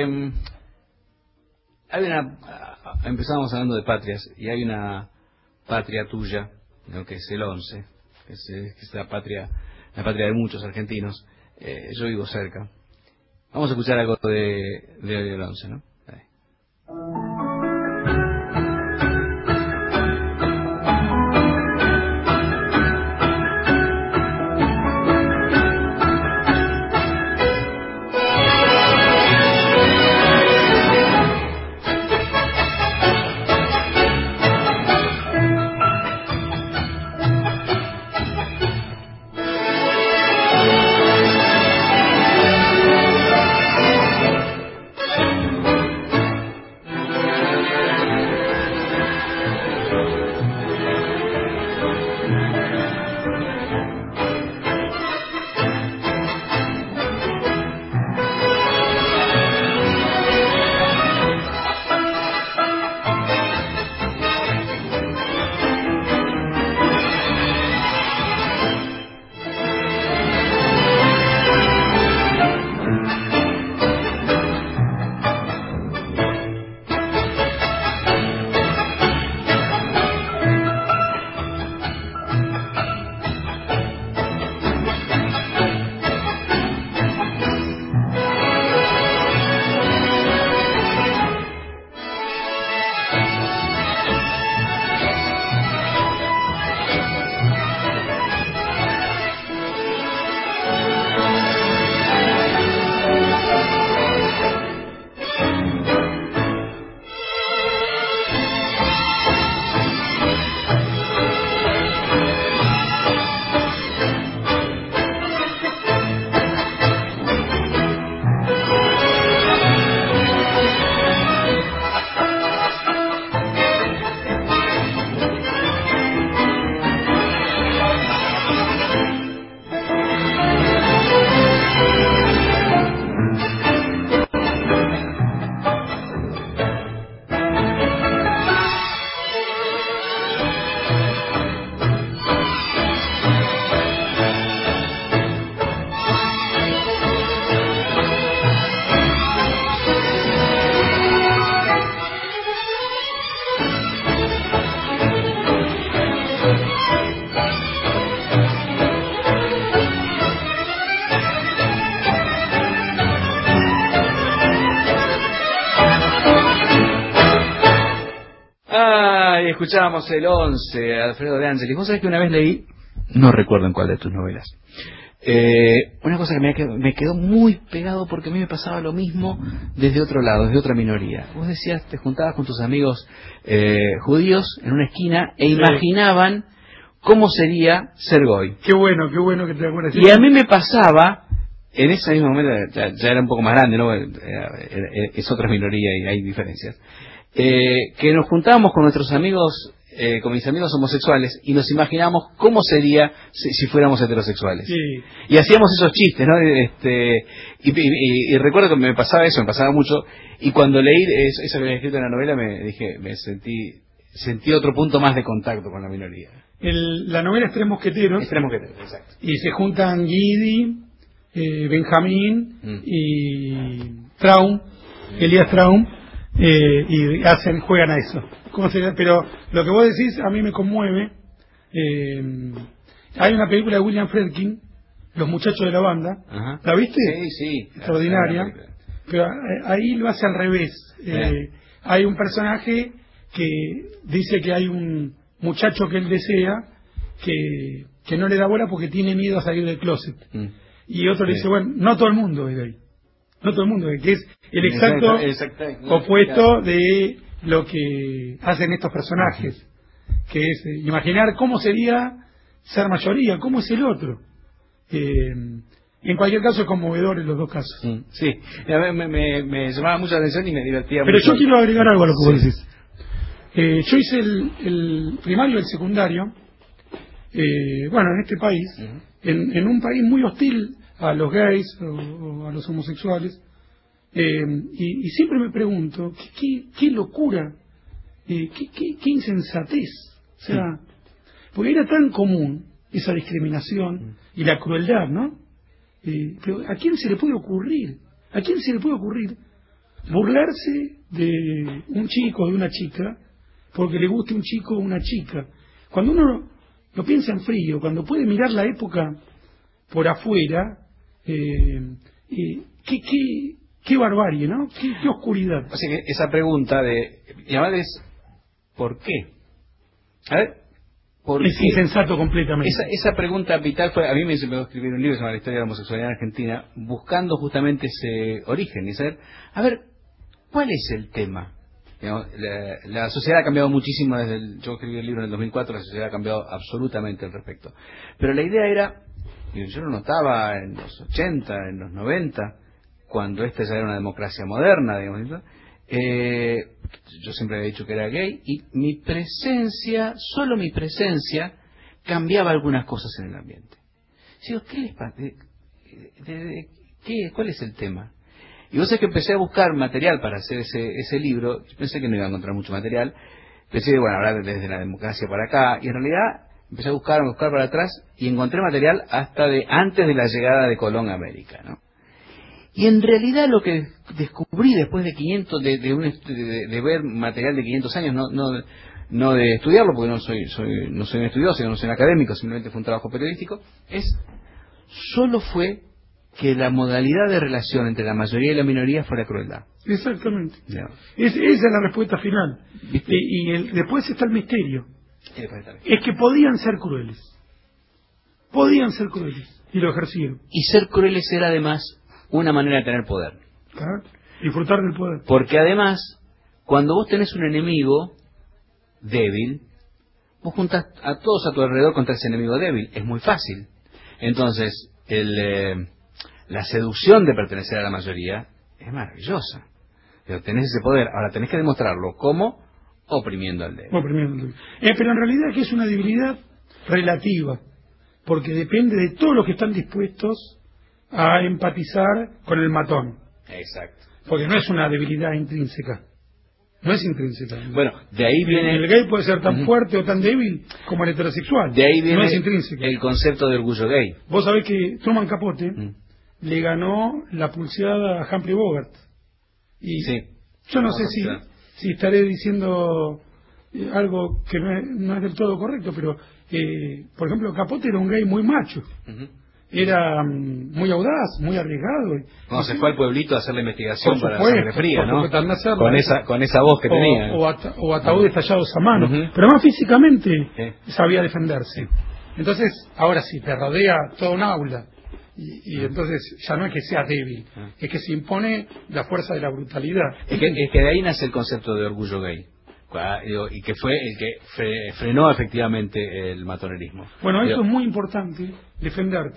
Empezamos hablando de patrias, y hay una patria tuya, ¿no?, que es el 11, que es la patria de muchos argentinos. Yo vivo cerca. Vamos a escuchar algo del 11, ¿no? Ahí. Escuchábamos el 11, Alfredo de Ángelis. Vos sabés que una vez leí, no recuerdo en cuál de tus novelas, una cosa que me quedó muy pegado, porque a mí me pasaba lo mismo desde otro lado, desde otra minoría. Vos decías, te juntabas con tus amigos judíos en una esquina e imaginaban cómo sería ser goy. Qué bueno que te acuerdas. Y a mí me pasaba, en ese mismo momento, ya era un poco más grande, ¿no? Es otra minoría y hay diferencias. Que nos juntábamos con nuestros amigos con mis amigos homosexuales y nos imaginamos cómo sería si fuéramos heterosexuales. Sí. Y hacíamos esos chistes, ¿no? Y recuerdo que me pasaba eso, me pasaba mucho, y cuando leí eso que había escrito en la novela me sentí otro punto más de contacto con la minoría. La novela es Tres Mosqueteros. Tres Mosqueteros, exacto. Y se juntan Guidi, Benjamín y Traum, Elías Traum, y juegan a eso. Pero lo que vos decís a mí me conmueve. Hay una película de William Friedkin, Los Muchachos de la Banda. Ajá. ¿La viste? Sí. Extraordinaria. Pero ahí lo hace al revés. Hay un personaje que dice que hay un muchacho que él desea que no le da bola porque tiene miedo a salir del closet. Y otro le dice, bueno, no todo el mundo es gay. No todo el mundo es gay, que es el exacto opuesto de lo que hacen estos personajes. Que es imaginar cómo sería ser mayoría, cómo es el otro. En cualquier caso es conmovedor en los dos casos. Sí, me llamaba mucho la atención y me divertía Pero mucho. yo quiero agregar algo a lo que vos decís. Yo hice el primario y el secundario, en este país, en un país muy hostil a los gays o a los homosexuales, y siempre me pregunto, ¿qué locura, qué insensatez? O sea, porque era tan común esa discriminación y la crueldad, ¿no? Pero ¿a quién se le puede ocurrir? ¿A quién se le puede ocurrir burlarse de un chico o de una chica porque le guste un chico o una chica? Cuando uno lo piensa en frío, cuando puede mirar la época por afuera, qué barbarie, ¿no? Qué oscuridad. O sea que esa pregunta y además es ¿por qué? A ver, es insensato completamente. Esa pregunta vital fue, a mí me hizo escribir un libro que se llama La historia de la homosexualidad en Argentina, buscando justamente ese origen y saber, a ver, ¿cuál es el tema? Digamos, la sociedad ha cambiado muchísimo yo escribí el libro en el 2004, la sociedad ha cambiado absolutamente al respecto. Pero la idea era, yo lo notaba en los 80, en los 90, cuando esta ya era una democracia moderna, digamos, ¿no? Yo siempre había dicho que era gay y mi presencia, solo mi presencia, cambiaba algunas cosas en el ambiente. Digo, ¿qué les pasa? ¿Cuál es el tema? Y vos sabés que empecé a buscar material para hacer ese libro. Yo pensé que no iba a encontrar mucho material. Pensé, hablar desde la democracia para acá. Y en realidad empecé a buscar para atrás y encontré material hasta antes de la llegada de Colón a América, ¿no? Y en realidad lo que descubrí después de 500, de ver material de 500 años, no de estudiarlo, porque no soy un estudioso, no soy un académico, simplemente fue un trabajo periodístico, solo fue que la modalidad de relación entre la mayoría y la minoría fuera crueldad. Exactamente. Esa es la respuesta final. Después está el misterio. Es que podían ser crueles. Y lo ejercieron. Y ser crueles era además una manera de tener poder. Claro. Disfrutar del poder. Porque además, cuando vos tenés un enemigo débil, vos juntás a todos a tu alrededor contra ese enemigo débil. Es muy fácil. Entonces, la seducción de pertenecer a la mayoría es maravillosa. Pero tenés ese poder. Ahora tenés que demostrarlo. ¿Cómo? Oprimiendo al débil. Pero en realidad que es una debilidad relativa. Porque depende de todos los que están dispuestos a empatizar con el matón. Exacto. Porque no es una debilidad intrínseca. No es intrínseca. Bueno, de ahí viene... El gay puede ser tan fuerte o tan débil como el heterosexual. De ahí viene no es intrínseca. El concepto de orgullo gay. Vos sabés que Truman Capote le ganó la pulseada a Humphrey Bogart. Y yo no sé si estaré diciendo algo que no es del todo correcto, pero por ejemplo Capote era un gay muy macho. Era muy audaz, muy arriesgado. Cuando se fue al pueblito a hacer la investigación para Sangre Fría, ¿no? Con esa voz que tenía. O ataúdes tallados a mano. Pero más físicamente sabía defenderse. Entonces, ahora sí, te rodea toda un aula. Y entonces ya no es que sea débil, es que se impone la fuerza de la brutalidad. Es que de ahí nace el concepto de orgullo gay. Y que fue el que frenó efectivamente el matonerismo. Bueno, eso es muy importante, defenderte.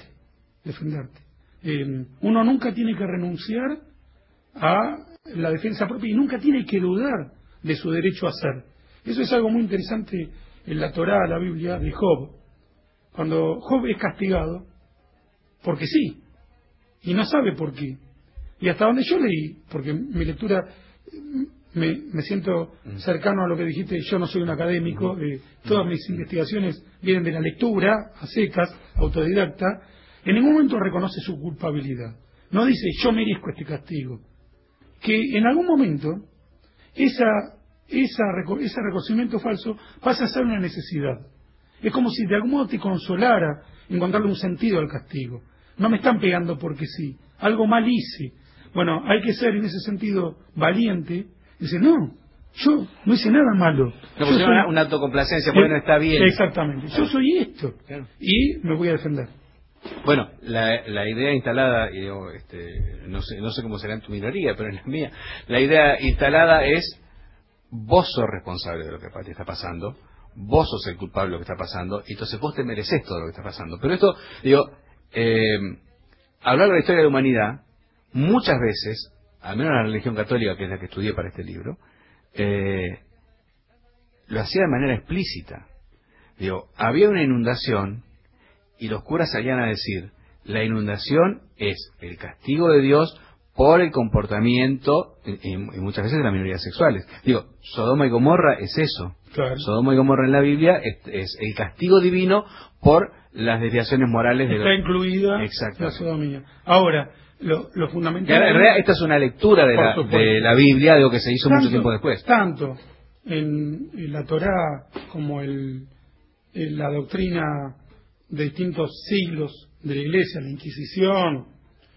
Uno nunca tiene que renunciar a la defensa propia y nunca tiene que dudar de su derecho a ser. Eso es algo muy interesante en la Torá, la Biblia, de Job. Cuando Job es castigado, porque sí, y no sabe por qué. Y hasta donde yo leí, porque mi lectura, me siento cercano a lo que dijiste, yo no soy un académico, todas mis investigaciones vienen de la lectura, a secas, autodidacta, en ningún momento reconoce su culpabilidad. No dice, yo merezco este castigo. Que en algún momento, ese reconocimiento falso pasa a ser una necesidad. Es como si de algún modo te consolara encontrarle un sentido al castigo. No me están pegando porque sí, algo mal hice. Bueno, hay que ser en ese sentido valiente. Dice, no, yo no hice nada malo. No, pues una autocomplacencia, porque no está bien. Exactamente, yo soy esto, claro. Y me voy a defender. Bueno, la idea instalada, y digo, no sé cómo será en tu minoría, pero en la mía, la idea instalada es: vos sos responsable de lo que te está pasando, vos sos el culpable de lo que está pasando, y entonces vos te mereces todo lo que está pasando. Pero esto, digo, hablar de la historia de la humanidad, muchas veces, al menos la religión católica, que es la que estudié para este libro, lo hacía de manera explícita. Digo, había una inundación y los curas salían a decir, la inundación es el castigo de Dios por el comportamiento, y muchas veces de las minorías sexuales. Digo, Sodoma y Gomorra es eso. Claro. Sodoma y Gomorra en la Biblia es el castigo divino por las desviaciones morales. Está incluida la sodomía. Ahora, lo fundamental... En realidad, esta es una lectura de la Biblia, de lo que se hizo mucho tiempo después. Tanto en la Torá como en la doctrina de distintos siglos de la Iglesia, la Inquisición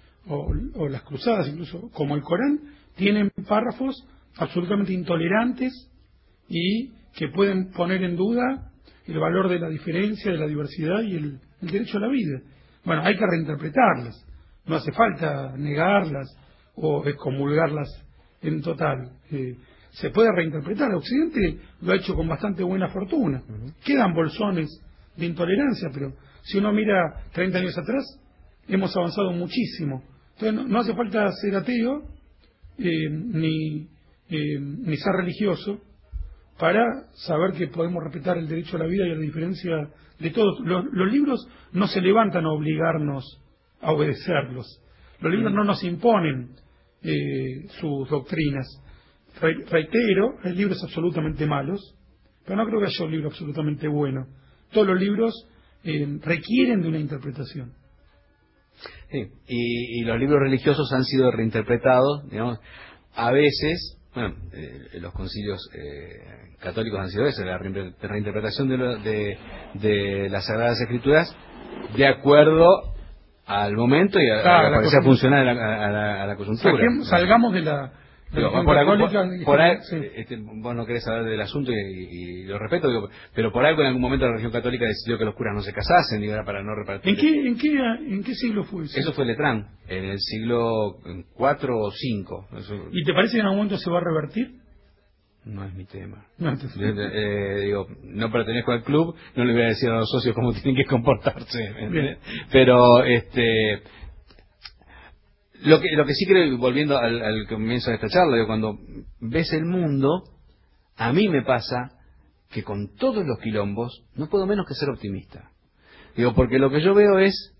o las Cruzadas, incluso como el Corán, tienen párrafos absolutamente intolerantes y que pueden poner en duda el valor de la diferencia, de la diversidad y el derecho a la vida. Bueno, hay que reinterpretarlas. No hace falta negarlas o excomulgarlas en total. Se puede reinterpretar. Occidente lo ha hecho con bastante buena fortuna. Quedan bolsones de intolerancia, pero si uno mira 30 años atrás, hemos avanzado muchísimo. Entonces no hace falta ser ateo ni ser religioso para saber que podemos respetar el derecho a la vida y a la diferencia de todos. Los libros no se levantan a obligarnos a obedecerlos. Los libros no nos imponen sus doctrinas. Reitero, hay libros absolutamente malos, pero no creo que haya un libro absolutamente bueno. Todos los libros requieren de una interpretación. Sí, y los libros religiosos han sido reinterpretados, digamos, a veces, bueno, los concilios católicos han sido eso, la reinterpretación de las Sagradas Escrituras de acuerdo al momento y a la que sea funcional a la coyuntura. Salgamos de la por ahí, vos no querés saber del asunto y lo respeto, digo, pero por algo en algún momento la religión católica decidió que los curas no se casasen, y era para no repartir. ¿En qué siglo fue eso? Eso fue Letrán, en el siglo 4 o 5. ¿Y te parece que en algún momento se va a revertir? No es mi tema. Digo, no pertenezco al club, no le voy a decir a los socios cómo tienen que comportarse. Pero lo que sí creo, volviendo al comienzo de esta charla, digo, cuando ves el mundo, a mí me pasa que con todos los quilombos no puedo menos que ser optimista. Digo, porque lo que yo veo es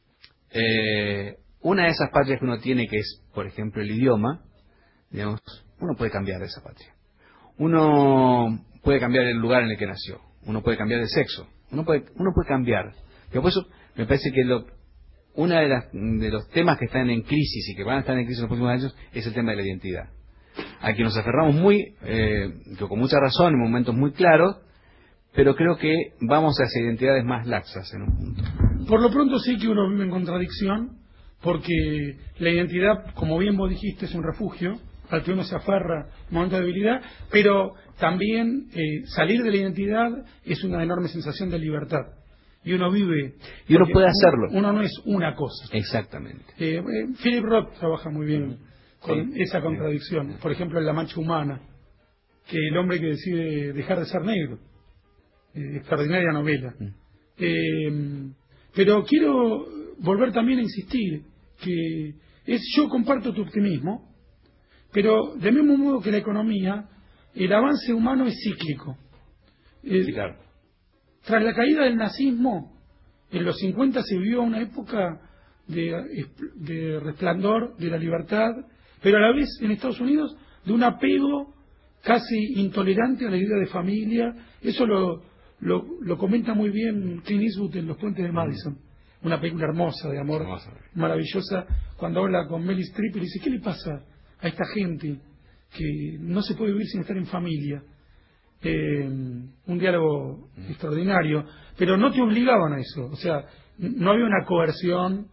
una de esas patrias que uno tiene, que es, por ejemplo, el idioma. Digamos, uno puede cambiar de esa patria. Uno puede cambiar el lugar en el que nació. Uno puede cambiar de sexo. Uno puede cambiar. Digo, por eso me parece que uno de los temas que están en crisis y que van a estar en crisis en los próximos años es el tema de la identidad, a que nos aferramos con mucha razón en momentos muy claros, pero creo que vamos hacia identidades más laxas en un punto. Por lo pronto sí que uno vive en contradicción, porque la identidad, como bien vos dijiste, es un refugio al que uno se aferra en momentos de debilidad, pero también salir de la identidad es una enorme sensación de libertad. Y uno vive... Y uno puede hacerlo. Uno no es una cosa. Exactamente. Philip Roth trabaja muy bien con esa contradicción. Por ejemplo, en La Mancha Humana, que el hombre que decide dejar de ser negro. Extraordinaria novela. Pero quiero volver también a insistir que yo comparto tu optimismo, pero del mismo modo que la economía, el avance humano es cíclico. Sí, claro. Tras la caída del nazismo, en los 50 se vivió una época de resplandor de la libertad, pero a la vez en Estados Unidos de un apego casi intolerante a la idea de familia. Eso lo comenta muy bien Clint Eastwood en Los Puentes de Madison, una película hermosa de amor, maravillosa, cuando habla con Meryl Streep y dice: ¿qué le pasa a esta gente que no se puede vivir sin estar en familia? Un diálogo extraordinario, pero no te obligaban a eso, o sea, no había una coerción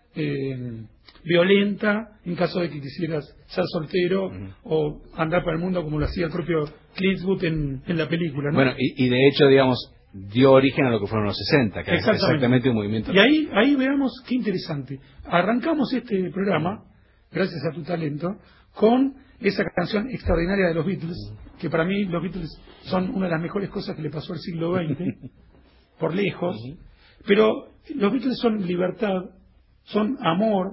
violenta en caso de que quisieras ser soltero o andar por el mundo como lo hacía el propio Clint Eastwood en la película, ¿no? Bueno, y de hecho, digamos, dio origen a lo que fueron los 60, que es exactamente un movimiento. Y ahí veamos qué interesante. Arrancamos este programa, gracias a tu talento, con esa canción extraordinaria de los Beatles, que para mí los Beatles son una de las mejores cosas que le pasó al siglo XX, por lejos, pero los Beatles son libertad, son amor,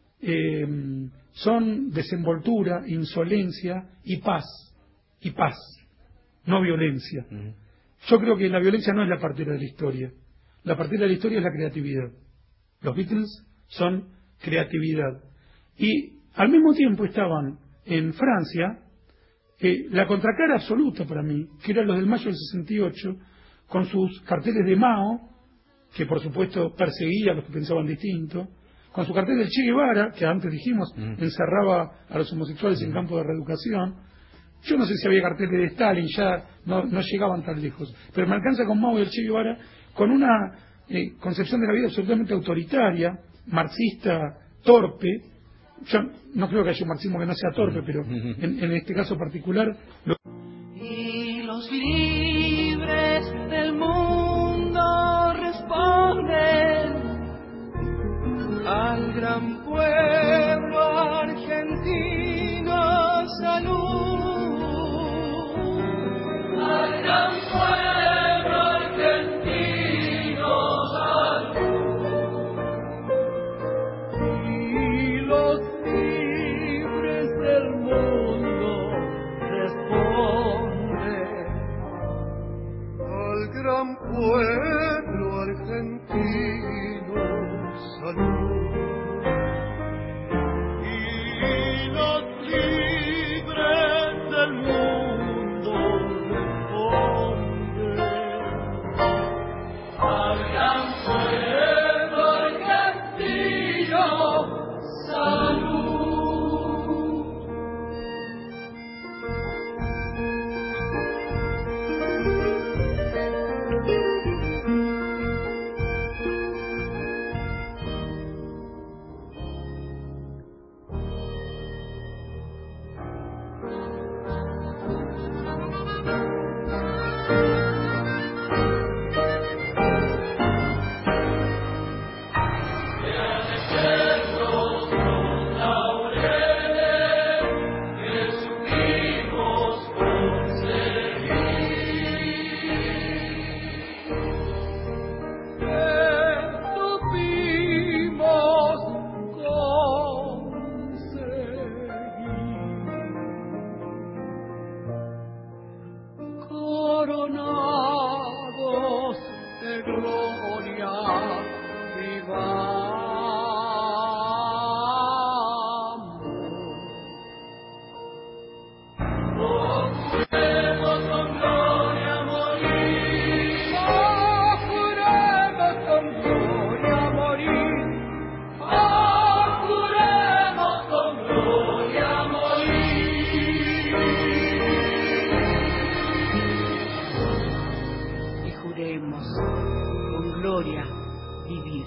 son desenvoltura, insolencia y paz, no violencia. Yo creo que la violencia no es la partera de la historia, la partera de la historia es la creatividad. Los Beatles son creatividad, y al mismo tiempo estaban en Francia la contracara absoluta para mí, que eran los del mayo del 68, con sus carteles de Mao, que por supuesto perseguía a los que pensaban distinto, con su cartel del Che Guevara, que antes dijimos encerraba a los homosexuales en campo de reeducación. Yo no sé si había carteles de Stalin, ya no llegaban tan lejos, pero me alcanza con Mao y el Che Guevara, con una concepción de la vida absolutamente autoritaria, marxista, torpe. Yo no creo que haya un marxismo que no sea torpe, pero en este caso particular... Y los libres del mundo responden al gran pueblo argentino, salud. Al gran pueblo argentino, salud. Y los libres del mundo responden al gran pueblo argentino, salud. Y los libres del mundo responden al gran pueblo argentino, salud. Coronados de gloria vivamos. Juremos con gloria morir, juremos con gloria morir, juremos con gloria morir. Y juremos con gloria vivir.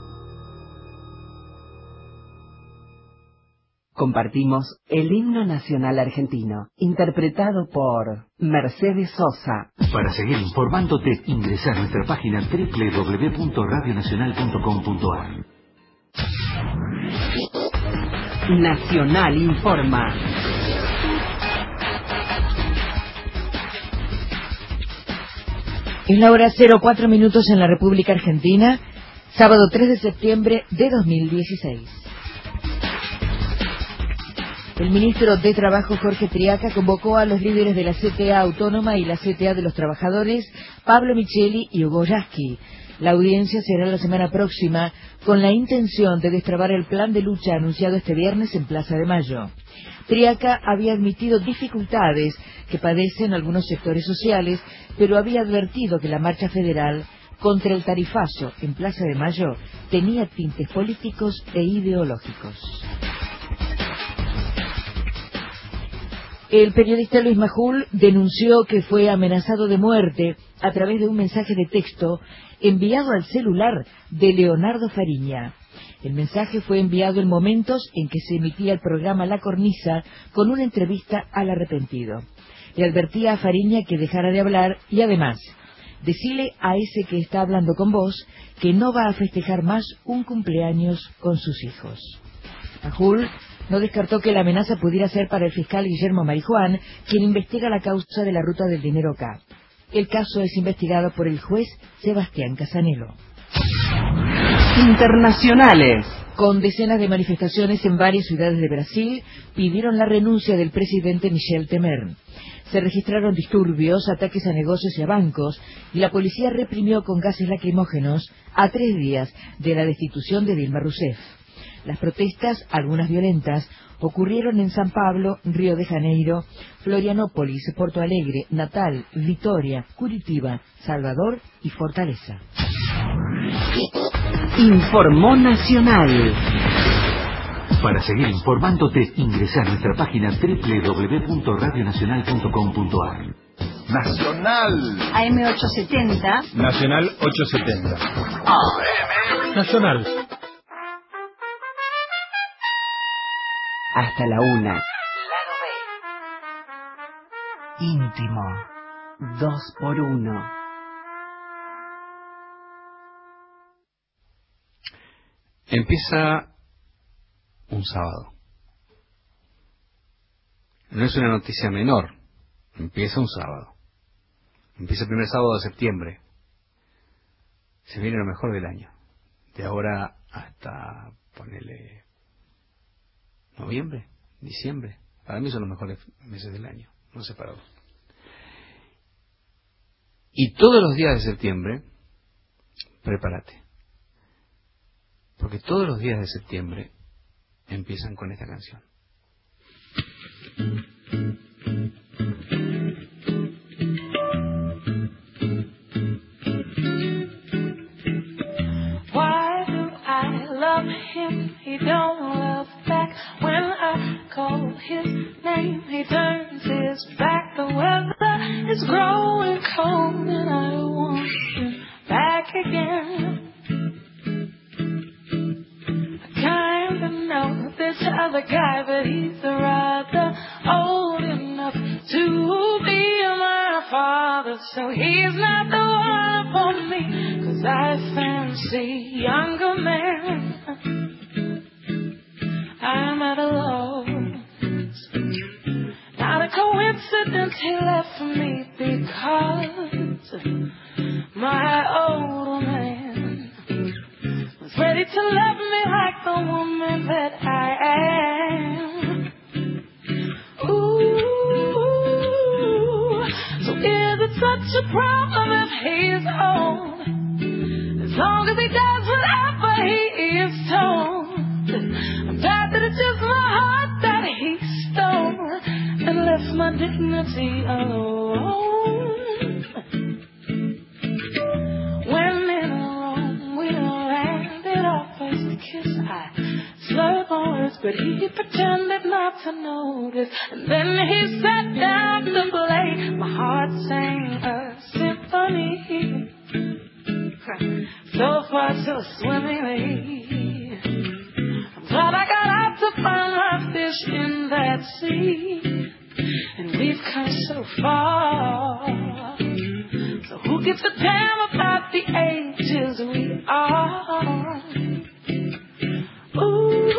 Compartimos el himno nacional argentino, interpretado por Mercedes Sosa. Para seguir informándote, ingresa a nuestra página www.radionacional.com.ar. Nacional Informa. Es la hora 04 minutos en la República Argentina, sábado 3 de septiembre de 2016. El ministro de Trabajo, Jorge Triaca, convocó a los líderes de la CTA Autónoma y la CTA de los Trabajadores, Pablo Micheli y Hugo Yasky. La audiencia será la semana próxima con la intención de destrabar el plan de lucha anunciado este viernes en Plaza de Mayo. Triaca había admitido dificultades que padecen algunos sectores sociales, pero había advertido que la marcha federal contra el tarifazo en Plaza de Mayo tenía tintes políticos e ideológicos. El periodista Luis Majul denunció que fue amenazado de muerte a través de un mensaje de texto enviado al celular de Leonardo Fariña. El mensaje fue enviado en momentos en que se emitía el programa La Cornisa con una entrevista al arrepentido. Le advertía a Fariña que dejara de hablar y además, decile a ese que está hablando con vos que no va a festejar más un cumpleaños con sus hijos. Majul no descartó que la amenaza pudiera ser para el fiscal Guillermo Marijuán, quien investiga la causa de la ruta del dinero K. El caso es investigado por el juez Sebastián Casanelo. Internacionales. Con decenas de manifestaciones en varias ciudades de Brasil, pidieron la renuncia del presidente Michel Temer. Se registraron disturbios, ataques a negocios y a bancos, y la policía reprimió con gases lacrimógenos a 3 días de la destitución de Dilma Rousseff. Las protestas, algunas violentas, ocurrieron en San Pablo, Río de Janeiro, Florianópolis, Porto Alegre, Natal, Vitoria, Curitiba, Salvador y Fortaleza. Informó Nacional. Para seguir informándote, ingresa a nuestra página www.radionacional.com.ar. Nacional. AM870. Nacional 870. AM. Nacional. Hasta la 1. Lado B. Íntimo. 2x1. Empieza un sábado. No es una noticia menor. Empieza un sábado. Empieza el primer sábado de septiembre. Se viene lo mejor del año. De ahora hasta, ponele, noviembre, diciembre. Para mí son los mejores meses del año. No sé para vos. Y todos los días de septiembre, prepárate. Porque todos los días de septiembre empiezan con esta canción. Why do I love him? He don't love back. When I call his name, he turns his back. The weather is growing cold and I want him back again. Know this other guy, but he's rather old enough to be my father, so he's not the one for me, 'cause I fancy younger men. I'm at a loss. Not a coincidence he left me, because my older man was ready to love me like the woman that I am. Ooh, so is it such a problem if he's old? As long as he does whatever he is told. I'm glad that it's just my heart that he stole and left my dignity alone. When in Rome we landed our first kiss, I slurred my words, but he pretended not to notice. And then he sat down to play. My heart sang a symphony, so far so swimmingly. I'm glad I got out to find my fish in that sea, and we've come so far. So who gives a damn about the ages we are? Ooh,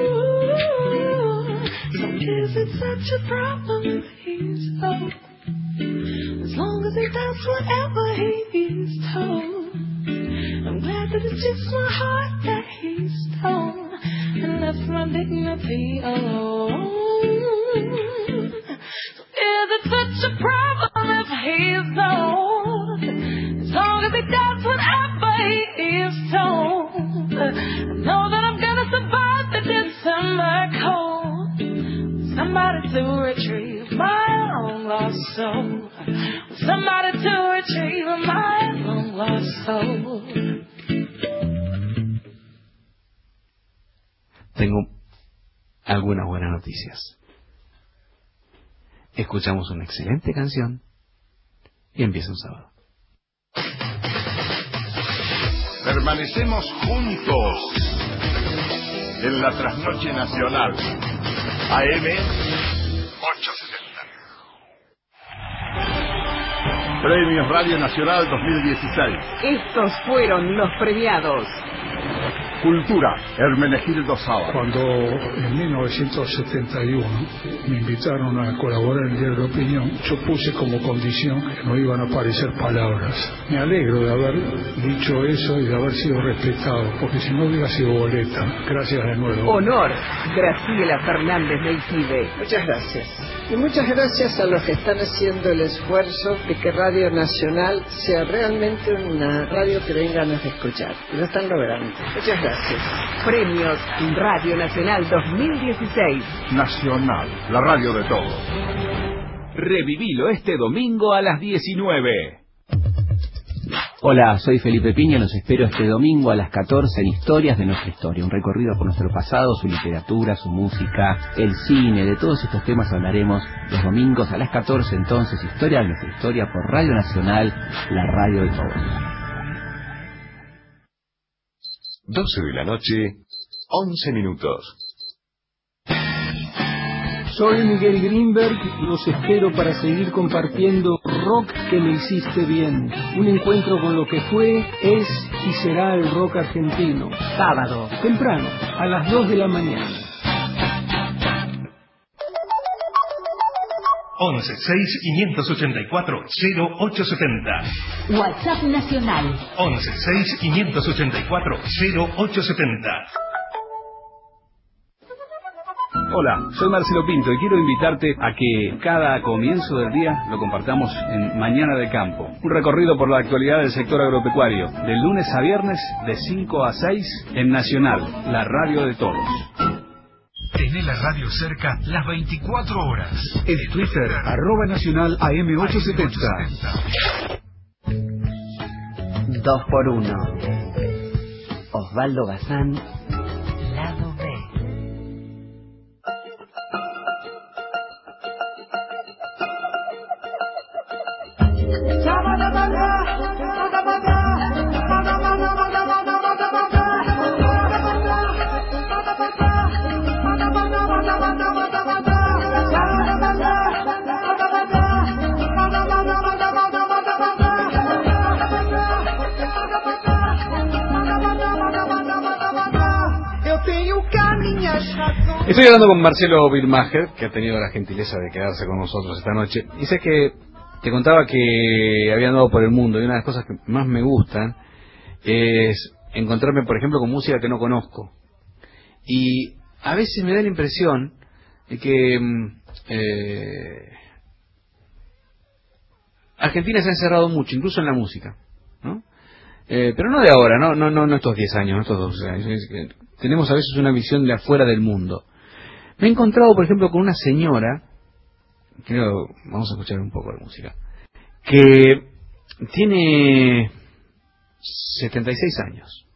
so is it such a problem if he's old? As long as he does whatever he's told. I'm glad that it's just my heart that he stole and left my dignity alone. stone. Know that I'm gonna survive the December cold. Somebody to retrieve my long lost soul. Somebody to retrieve my long lost soul. Tengo algunas buenas noticias. Escuchamos una excelente canción y empieza un sábado. Permanecemos juntos en la trasnoche nacional. AM 870. Premios Radio Nacional 2016. Estos fueron los premiados. Cultura, Hermenegildo Sábado. Cuando en 1971 me invitaron a colaborar en el Diario de Opinión, yo puse como condición que no iban a aparecer palabras. Me alegro de haber dicho eso y de haber sido respetado, porque si no hubiera sido boleta. Gracias de nuevo. Honor, Graciela Fernández del CIDE. Muchas gracias. Y muchas gracias a los que están haciendo el esfuerzo de que Radio Nacional sea realmente una radio que den ganas de escuchar. Y lo están logrando. Muchas gracias. Premios Radio Nacional 2016. Nacional, la radio de todos. Revivilo este domingo a las 19. Hola, soy Felipe Piña, los espero este domingo a las 14 en Historias de nuestra historia, un recorrido por nuestro pasado, su literatura, su música, el cine, de todos estos temas hablaremos los domingos a las 14, entonces Historia de nuestra historia por Radio Nacional, la radio de todos. 12 de la noche, 11 minutos. Soy Miguel Greenberg y los espero para seguir compartiendo Rock que me hiciste bien. Un encuentro con lo que fue, es y será el rock argentino. Sábado, temprano, a las 2 de la mañana. 11-6584-0870. WhatsApp Nacional. 11-6584-0870. Hola, soy Marcelo Pinto y quiero invitarte a que cada comienzo del día lo compartamos en Mañana de Campo. Un recorrido por la actualidad del sector agropecuario, de lunes a viernes, de 5 a 6, en Nacional, la radio de todos. Tené la radio cerca las 24 horas. En Twitter, @Nacional AM870. 2x1. Osvaldo Bazán, lado B. Estoy hablando con Marcelo Birmacher, que ha tenido la gentileza de quedarse con nosotros esta noche. Y sé que te contaba que había andado por el mundo y una de las cosas que más me gustan es encontrarme, por ejemplo, con música que no conozco. Y a veces me da la impresión de que Argentina se ha encerrado mucho, incluso en la música, ¿no? Pero no de ahora, no estos 10 años, no estos 12 años. Tenemos a veces una visión de afuera del mundo. Me he encontrado, por ejemplo, con una señora, vamos a escuchar un poco de música, que tiene 76 años.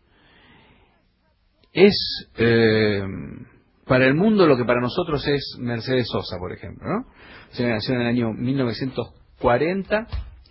Es para el mundo lo que para nosotros es Mercedes Sosa, por ejemplo, ¿no? Se nació en el año 1940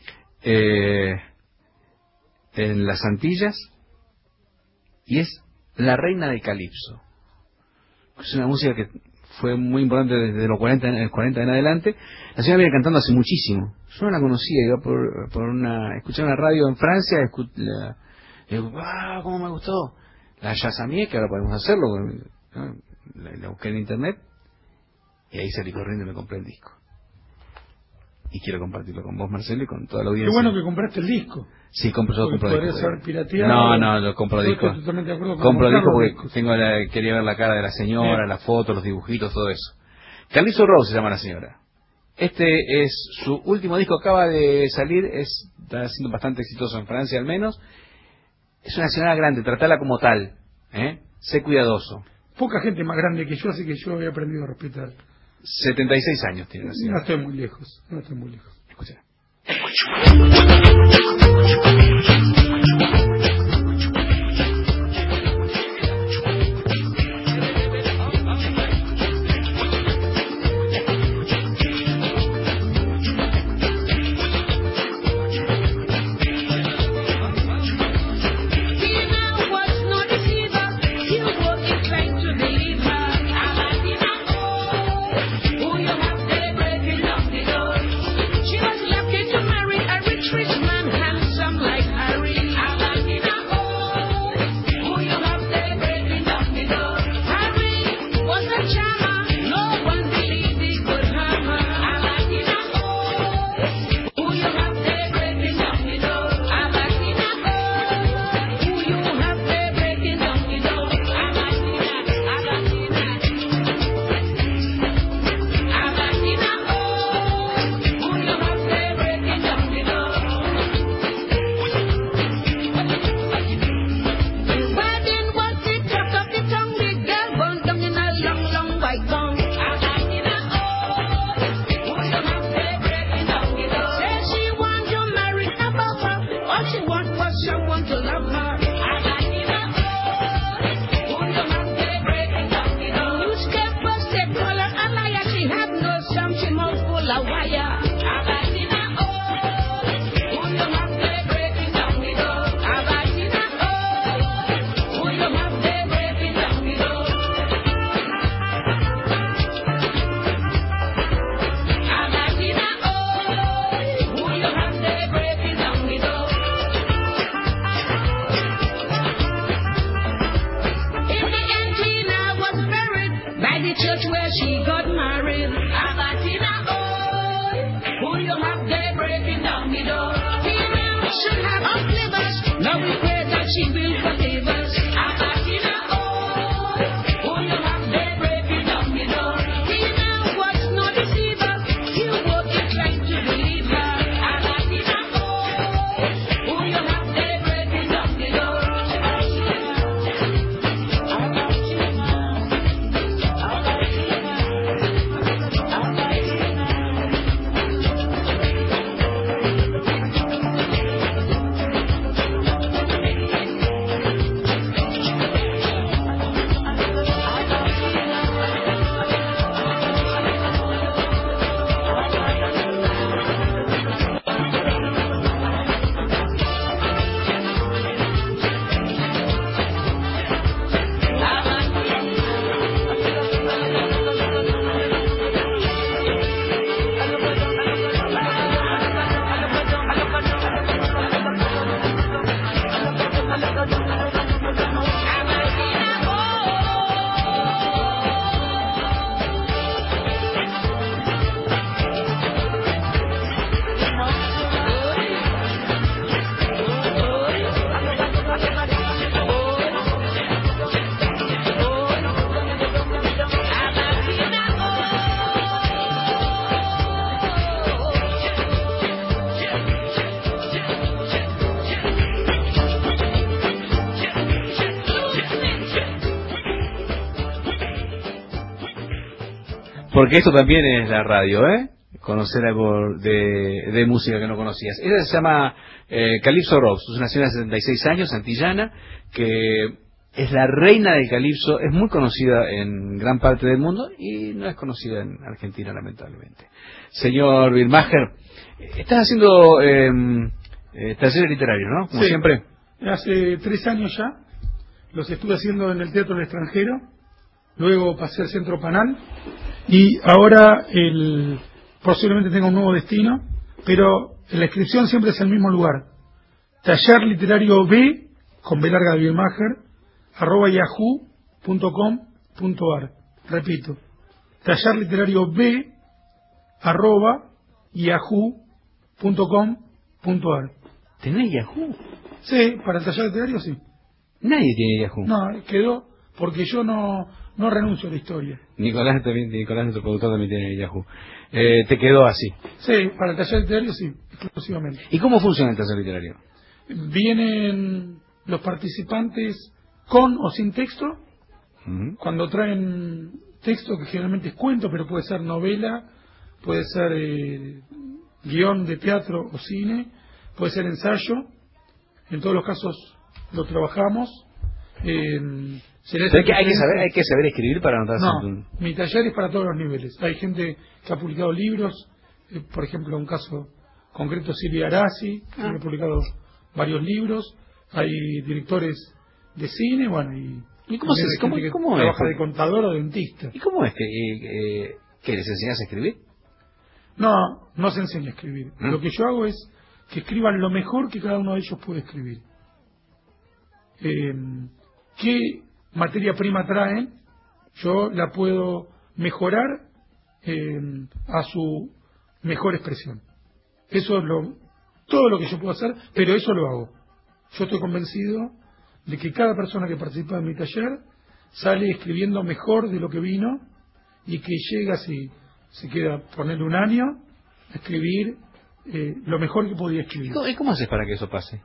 en las Antillas y es la reina del calipso. Es una música que fue muy importante desde los 40 en adelante. La señora viene cantando hace muchísimo. Yo no la conocía, iba escuché una radio en Francia, digo, ¡wow! ¿Cómo me gustó? La Yazamie, que ahora podemos hacerlo, ¿no? La busqué en internet y ahí salí corriendo y me compré el disco. Y quiero compartirlo con vos, Marcelo, y con toda la audiencia. Qué bueno que compraste el disco. Sí, compro disco. Podría ser pirateado. No, lo compro disco. Estoy totalmente de acuerdo con compro disco porque discos. quería ver la cara de la señora, la foto, los dibujitos, todo eso. Calypso Rose se llama la señora. Este es su último disco, acaba de salir, está siendo bastante exitoso en Francia al menos. Es una señora grande, tratala como tal, sé cuidadoso. Poca gente más grande que yo, así que yo he aprendido a respetar. 76 años tiene la señora. No estoy muy lejos, no estoy muy lejos. Escucha. Porque esto también es la radio, conocer algo de música que no conocías. Ella se llama Calypso Rose, es una señora de 76 años, antillana, que es la reina del calipso, es muy conocida en gran parte del mundo y no es conocida en Argentina, lamentablemente. Señor Birmacher, estás haciendo talleres literarios, ¿no? Como siempre. Hace 3 años ya, los estuve haciendo en el Teatro del Extranjero, luego pasé al Centro Panal y ahora posiblemente tenga un nuevo destino, pero la inscripción siempre es el mismo lugar. Taller Literario B, con B larga de Birmacher, @yahoo.com.ar. Repito, Taller Literario B, @yahoo.com.ar. ¿Tenés Yahoo? Sí, para el taller literario sí. Nadie tiene Yahoo. No, quedó porque yo no renuncio a la historia. Nicolás, nuestro productor, también tiene Yahoo. ¿Te quedó así? Sí, para el taller literario sí, exclusivamente. ¿Y cómo funciona el taller literario? Vienen los participantes con o sin texto. Cuando traen texto, que generalmente es cuento, pero puede ser novela, puede ser guión de teatro o cine, puede ser ensayo. En todos los casos lo trabajamos. Hay que saber escribir para anotarse. No, mi taller es para todos los niveles. Hay gente que ha publicado libros, por ejemplo, un caso concreto, Silvia Arasi, que ha publicado varios libros. Hay directores de cine, bueno, ¿y cómo trabaja de contador o dentista. ¿Y cómo es que les enseñas a escribir? No se enseña a escribir. Lo que yo hago es que escriban lo mejor que cada uno de ellos puede escribir. ¿Qué materia prima traen? Yo la puedo mejorar a su mejor expresión. Eso es todo lo que yo puedo hacer, pero eso lo hago. Yo estoy convencido de que cada persona que participa en mi taller sale escribiendo mejor de lo que vino, y que llega, si se queda ponerle un año, a escribir lo mejor que podía escribir. ¿Y cómo haces para que eso pase?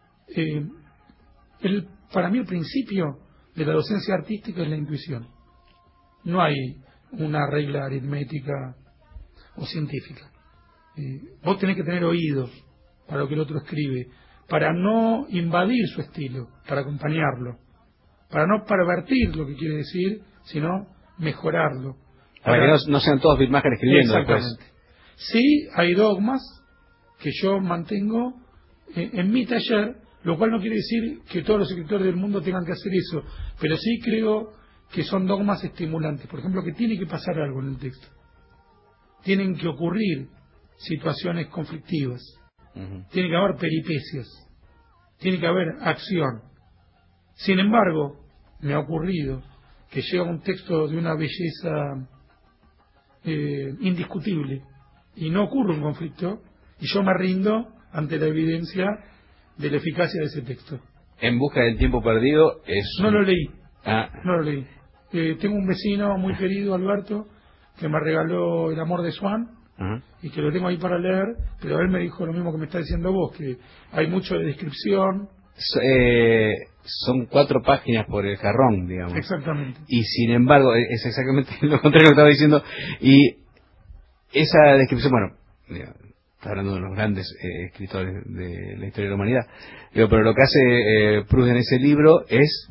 Para mí el principio de la docencia artística es la intuición. No hay una regla aritmética o científica. Vos tenés que tener oído para lo que el otro escribe, para no invadir su estilo, para acompañarlo, para no pervertir lo que quiere decir, sino mejorarlo. Para que no sean todos Bill Maher escribiendo. Exactamente. Sí, hay dogmas que yo mantengo en mi taller, lo cual no quiere decir que todos los escritores del mundo tengan que hacer eso, pero sí creo que son dogmas estimulantes. Por ejemplo, que tiene que pasar algo en el texto. Tienen que ocurrir situaciones conflictivas. Tiene que haber peripecias. Tiene que haber acción. Sin embargo, me ha ocurrido que llega un texto de una belleza indiscutible y no ocurre un conflicto, y yo me rindo ante la evidencia de la eficacia de ese texto. En busca del tiempo perdido No lo leí. No lo leí. Tengo un vecino muy querido, Alberto, que me regaló El amor de Swann, y que lo tengo ahí para leer, pero él me dijo lo mismo que me está diciendo vos, que hay mucho de descripción. Son 4 páginas por el jarrón, digamos. Exactamente. Y sin embargo, es exactamente lo contrario que estaba diciendo. Y esa descripción, bueno, está hablando de unos grandes escritores de la historia de la humanidad, pero lo que hace Proust en ese libro es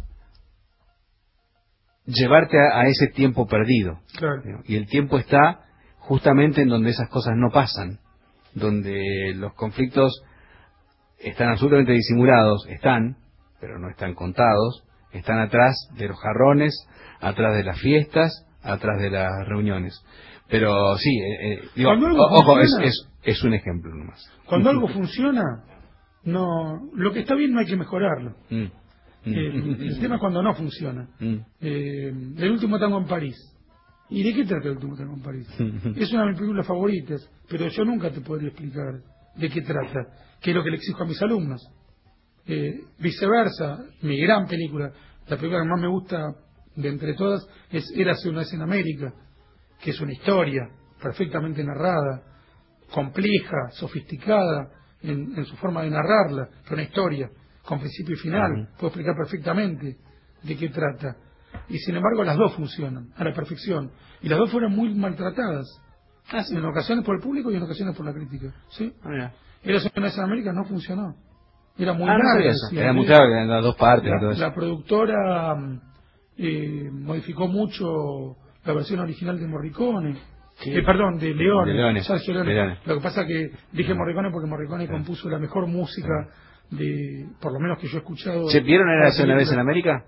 llevarte a ese tiempo perdido. Claro. Y el tiempo está justamente en donde esas cosas no pasan, donde los conflictos están absolutamente disimulados, pero no están contados, están atrás de los jarrones, atrás de las fiestas, atrás de las reuniones. Pero sí, digo, ojo, es un ejemplo nomás. Cuando algo funciona, lo que está bien no hay que mejorarlo. El tema es cuando no funciona. El último tango en París. ¿Y de qué trata El último tango en París? Es una de mis películas favoritas, pero yo nunca te podría explicar de qué trata, que es lo que le exijo a mis alumnos. Viceversa, mi gran película, la película que más me gusta de entre todas, es Érase una vez en América, que es una historia perfectamente narrada, compleja, sofisticada en su forma de narrarla, pero una historia con principio y final. Puedo explicar perfectamente de qué trata. Y sin embargo las dos funcionan a la perfección, y las dos fueron muy maltratadas, en ocasiones por el público y en ocasiones por la crítica. ¿Sí? Érase una vez en América no funcionó, era muy larga. Era muy larga, eran las dos partes. La productora modificó mucho la versión original de Morricone, perdón, de Leone. Lo que pasa que dije Morricone porque Morricone compuso la mejor música por lo menos que yo he escuchado. ¿Vieron Érase una vez en América?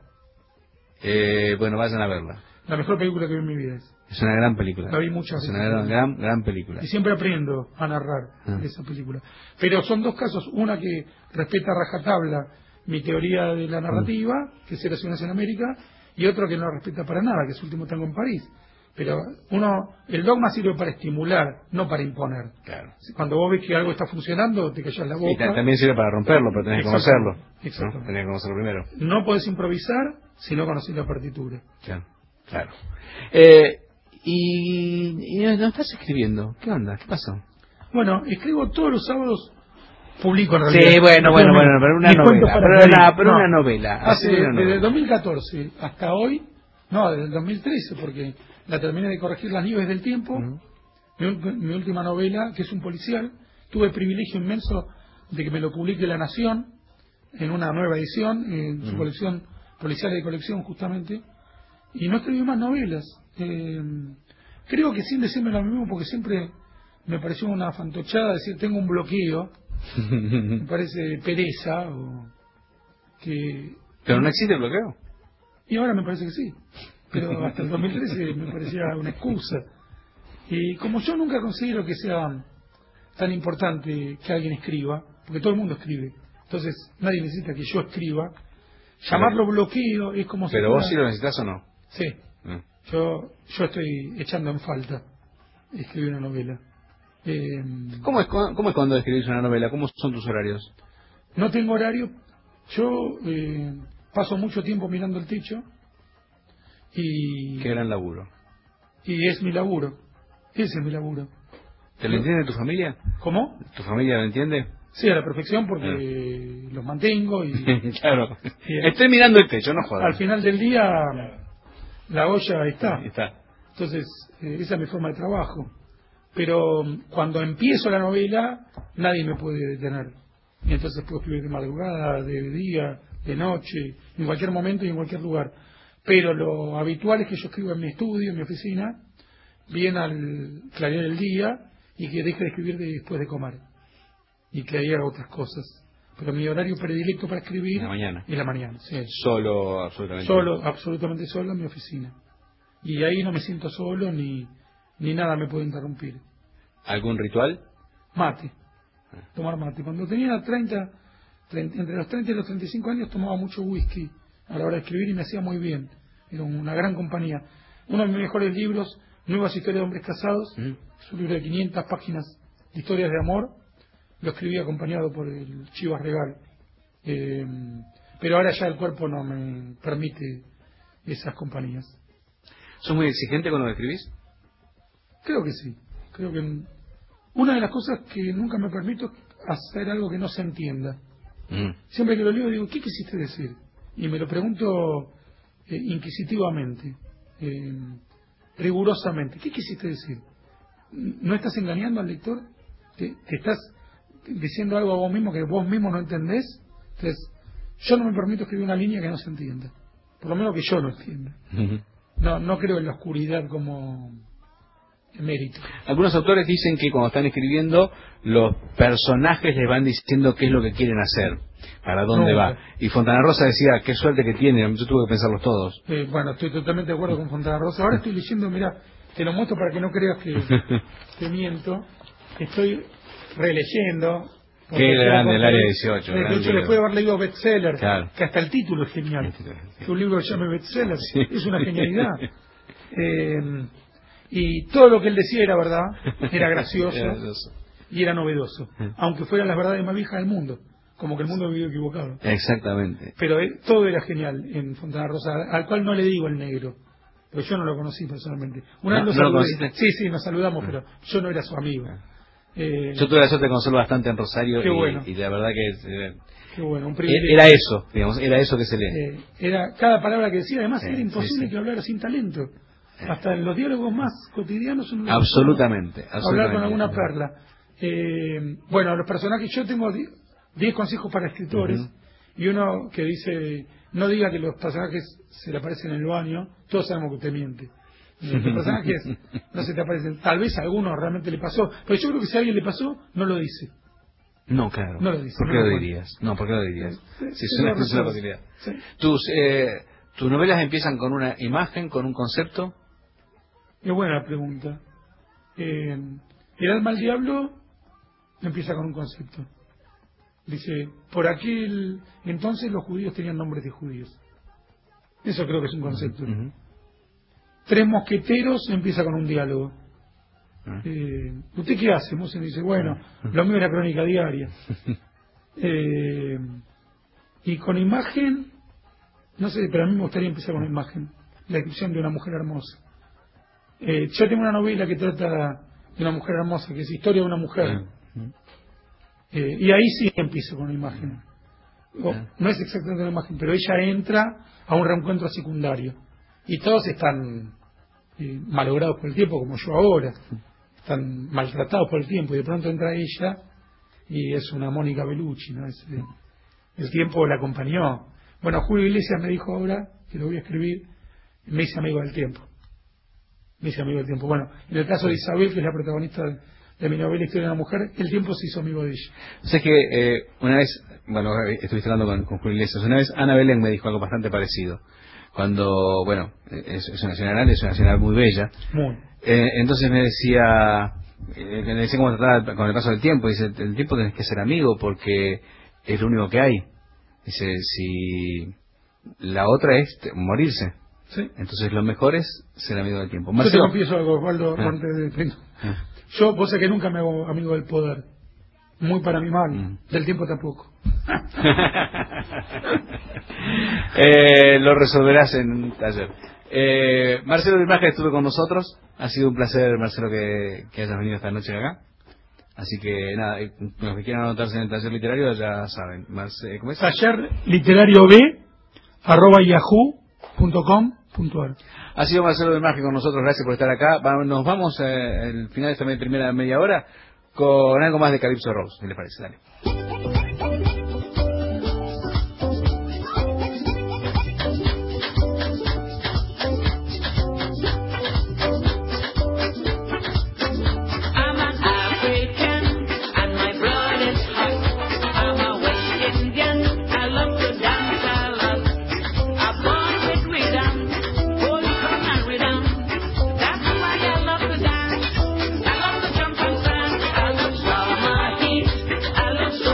Bueno, vayan a verla. La mejor película que vi en mi vida es una gran película. La vi muchas veces. Es una gran película. Y siempre aprendo a narrar esa película. Pero son dos casos, una que respeta a rajatabla mi teoría de la narrativa, que es Érase una vez en América, y otro que no respeta para nada, que es Último tango en París. Pero el dogma sirve para estimular, no para imponer. Claro. Cuando vos ves que algo está funcionando, te callas la boca. Y también sirve para romperlo, pero tenés que conocerlo. Exacto. ¿no? Tenés que conocerlo primero. No podés improvisar si no conocés la partitura. Claro. Y no estás escribiendo. ¿Qué onda? ¿Qué pasó? Bueno, escribo todos los sábados publico en realidad. Sí, bueno, pero una novela. Pero una novela. Desde el 2014 hasta hoy, no, desde el 2013, porque la terminé de corregir, Las Nieves del Tiempo, mi última novela, que es un policial. Tuve el privilegio inmenso de que me lo publique La Nación en una nueva edición, en su colección policial de colección justamente, y no escribí más novelas. Creo que sin decirme lo mismo, porque siempre me pareció una fantochada decir tengo un bloqueo. Me parece pereza que... Pero no existe el bloqueo. Y ahora me parece que sí, pero hasta el 2013 me parecía una excusa. Y como yo nunca considero que sea tan importante que alguien escriba, porque todo el mundo escribe, entonces nadie necesita que yo escriba, llamarlo bloqueo es como si... ¿Pero vos sí lo necesitas o no? Sí. Yo estoy echando en falta escribir una novela. ¿Cómo es cuando escribís una novela? ¿Cómo son tus horarios? No tengo horario. Yo paso mucho tiempo mirando el techo y... Qué gran laburo. Y es mi laburo. Ese es mi laburo. ¿Te lo entiende tu familia? ¿Cómo? ¿Tu familia lo entiende? Sí, a la perfección, porque los mantengo y... Claro. Estoy mirando el techo, no jodas. Al final del día la olla está. Está. Entonces, esa es mi forma de trabajo. Pero cuando empiezo la novela, nadie me puede detener. Y entonces puedo escribir de madrugada, de día, de noche, en cualquier momento y en cualquier lugar. Pero lo habitual es que yo escriba en mi estudio, en mi oficina, bien al clarear el día, y que deje de escribir después de comer. Y que haga otras cosas. Pero mi horario predilecto para escribir es la mañana. Sí. Solo, absolutamente. Solo, absolutamente solo en mi oficina. Y ahí no me siento solo ni nada me puede interrumpir. ¿Algún ritual? Mate. Tomar mate. Cuando tenía entre los 30 y los 35 años tomaba mucho whisky a la hora de escribir y me hacía muy bien. Era una gran compañía. Uno de mis mejores libros, Nuevas Historias de Hombres Casados, es un libro de 500 páginas de historias de amor. Lo escribí acompañado por el Chivas Regal. Pero ahora ya el cuerpo no me permite esas compañías. ¿Sos muy exigente cuando lo escribís? Creo que sí. Creo que una de las cosas que nunca me permito es hacer algo que no se entienda. Siempre que lo leo digo, ¿qué quisiste decir? Y me lo pregunto inquisitivamente, rigurosamente. ¿Qué quisiste decir? ¿No estás engañando al lector? ¿Te estás diciendo algo a vos mismo que vos mismo no entendés? Entonces, yo no me permito escribir una línea que no se entienda. Por lo menos que yo no entienda. No creo en la oscuridad como mérito. Algunos autores dicen que cuando están escribiendo los personajes les van diciendo qué es lo que quieren hacer, para dónde va. Y Fontana Rosa decía, qué suerte que tienen, yo tuve que pensarlos todos. Bueno, estoy totalmente de acuerdo con Fontana Rosa. Ahora estoy leyendo, mira, te lo muestro para que no creas que miento. Estoy releyendo. Qué grande el área 18. De hecho, después de haber leído Bestseller, claro, que hasta el título es genial. Que un libro que se llame Bestseller, es una genialidad. Y todo lo que él decía era verdad, era gracioso y era novedoso, aunque fueran las verdades más viejas del mundo, como que el mundo vivió equivocado. Exactamente. Pero todo era genial en Fontana Rosa, al cual no le digo el negro, pero yo no lo conocí personalmente. Una vez ¿No lo conociste? Sí, nos saludamos, pero yo no era su amigo. Yo tuve la suerte de conocerlo bastante en Rosario. Qué bueno. Y la verdad que qué bueno, un privilegio. Era eso, digamos, era eso que se lee. Era cada palabra que decía, además era imposible que hablara sin talento. Hasta en los diálogos más cotidianos uno absolutamente hablar con alguna perla. Bueno, los personajes, yo tengo 10 consejos para escritores y uno que dice, no diga que los personajes se le aparecen en el baño, todos sabemos que usted miente. Los personajes no se te aparecen, tal vez a alguno realmente le pasó, pero yo creo que si a alguien le pasó, no lo dice. No, claro. No lo dice. ¿Por qué lo dirías? No, ¿por qué lo dirías? Si es una posibilidad. Sí. ¿Tus novelas empiezan con una imagen, con un concepto? Es buena la pregunta. El alma al diablo empieza con un concepto. Dice, por aquel entonces los judíos tenían nombres de judíos. Eso creo que es un concepto. Tres mosqueteros empieza con un diálogo. ¿Usted qué hace? Mosen dice, bueno, lo mío era crónica diaria. Y con imagen, no sé, pero a mí me gustaría empezar con imagen. La descripción de una mujer hermosa. Yo tengo una novela que trata de una mujer hermosa, que es Historia de una mujer. Y ahí sí empiezo con la imagen. No es exactamente la imagen, pero ella entra a un reencuentro secundario. Y todos están malogrados por el tiempo, como yo ahora. Están maltratados por el tiempo. Y de pronto entra ella y es una Mónica Bellucci, ¿no? El tiempo la acompañó. Bueno, Julio Iglesias me dijo ahora, que lo voy a escribir, me hice amigo del tiempo. Bueno, en el caso de Isabel, que es la protagonista de mi novela Historia de una mujer, el tiempo se hizo amigo de ella. O sea que una vez, bueno, estuviste hablando con Julio Iglesias, una vez Ana Belén me dijo algo bastante parecido. Cuando, bueno, es una señora muy bella. Muy. Entonces me decía cómo tratar con el paso del tiempo. Dice, el tiempo tenés que ser amigo porque es lo único que hay. Dice, si la otra es morirse. Sí. Entonces lo mejor es ser amigo del tiempo. Yo te confieso algo, Osvaldo, antes de... Yo, vos sabés que nunca me hago amigo del poder. Muy para mi mal. Del tiempo tampoco. Lo resolverás en un taller. Marcelo Dirmaje estuvo con nosotros. Ha sido un placer, Marcelo, que hayas venido esta noche acá. Así que nada, los que quieran anotarse en el taller literario ya saben. ¿Cómo es? tallerliterariob@yahoo.com.ar. Ha sido Marcelo Dirmaje con nosotros. Gracias por estar acá. Nos vamos al final de esta primera media hora con algo más de Calypso Rose, ¿qué les parece? Dale. I love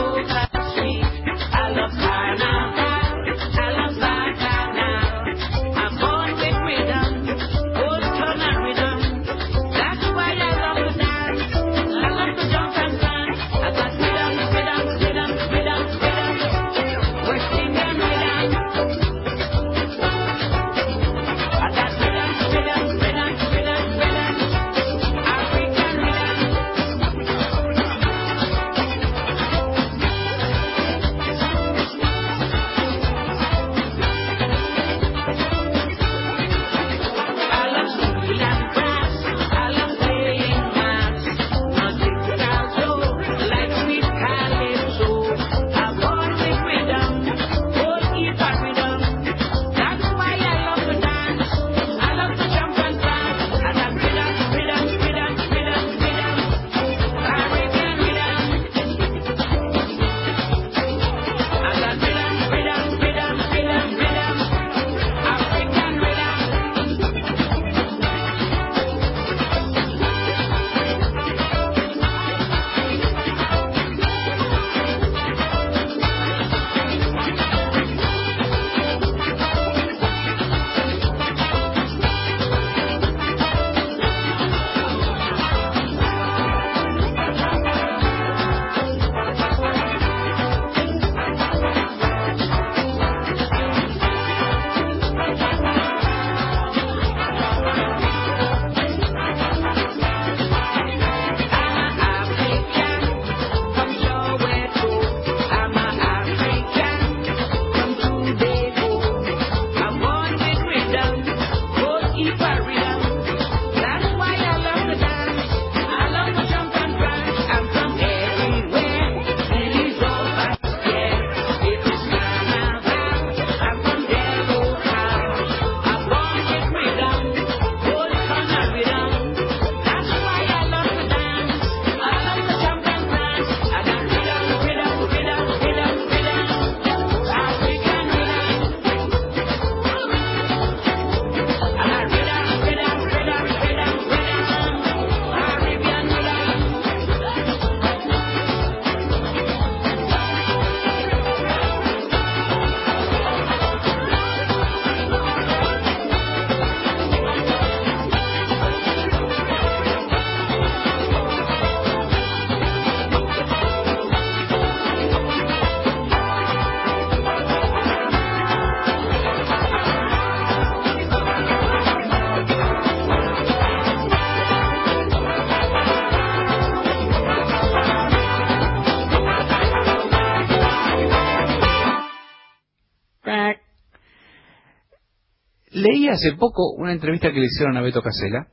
Leí hace poco una entrevista que le hicieron a Beto Casella.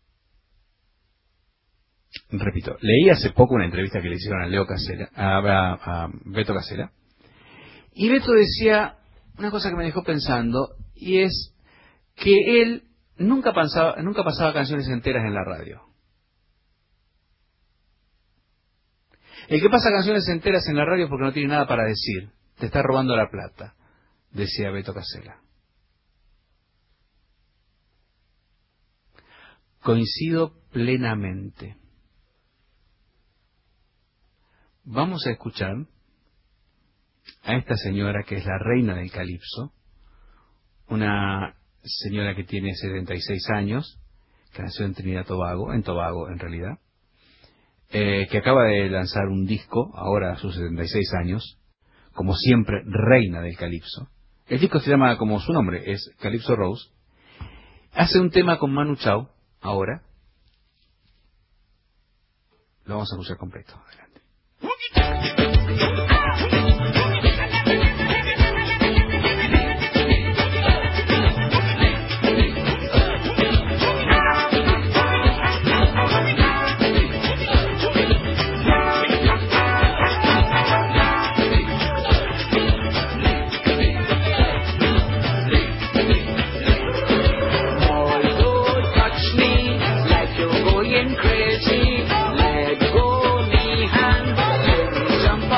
Repito, leí hace poco una entrevista que le hicieron a Beto Casella. Y Beto decía una cosa que me dejó pensando, y es que él nunca pasaba canciones enteras en la radio. El que pasa canciones enteras en la radio porque no tiene nada para decir, te está robando la plata, decía Beto Casella. Coincido plenamente. Vamos a escuchar a esta señora que es la reina del calipso, una señora que tiene 76 años, que nació en Trinidad Tobago en realidad, que acaba de lanzar un disco, ahora a sus 76 años, como siempre, reina del calipso. El disco se llama como su nombre, es Calypso Rose. Hace un tema con Manu Chao, ahora. Lo vamos a escuchar completo. Adelante. Crazy, let go me hand, let me jump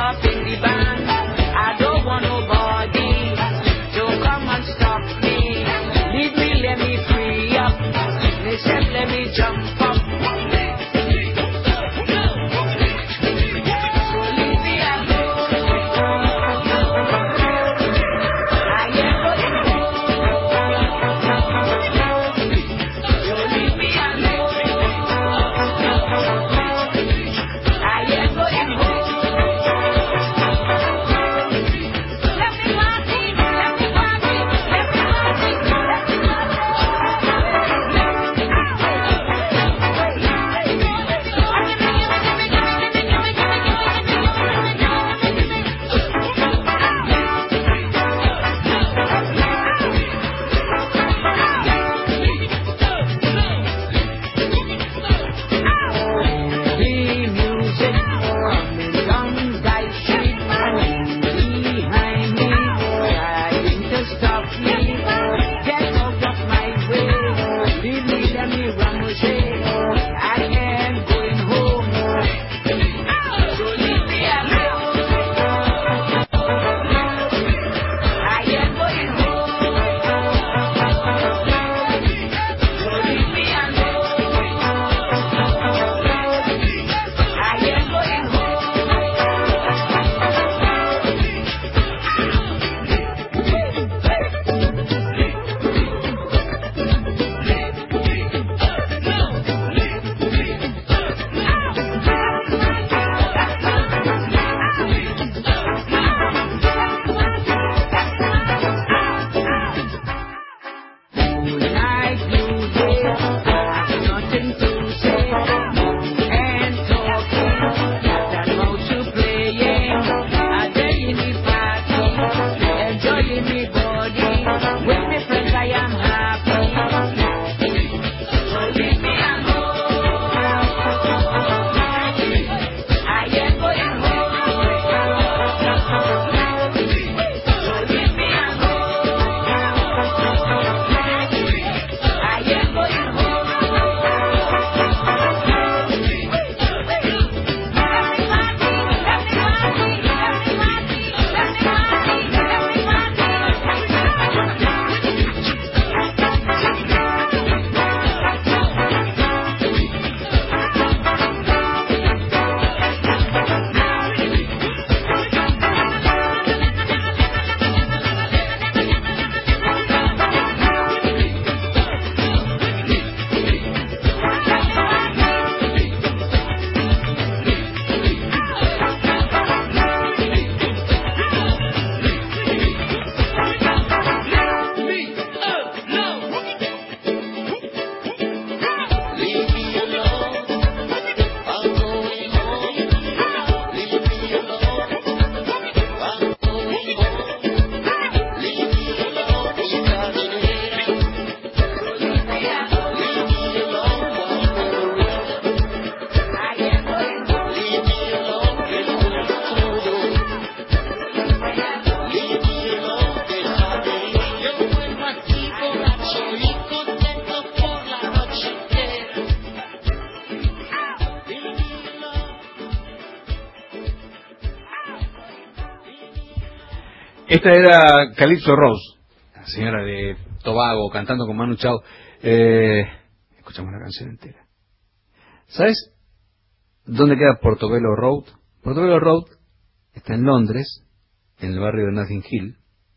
Esta era Calypso Rose, la señora de Tobago cantando con Manu Chao. Escuchamos la canción entera. ¿Sabes dónde queda Portobello Road? Portobello Road está en Londres, en el barrio de Notting Hill,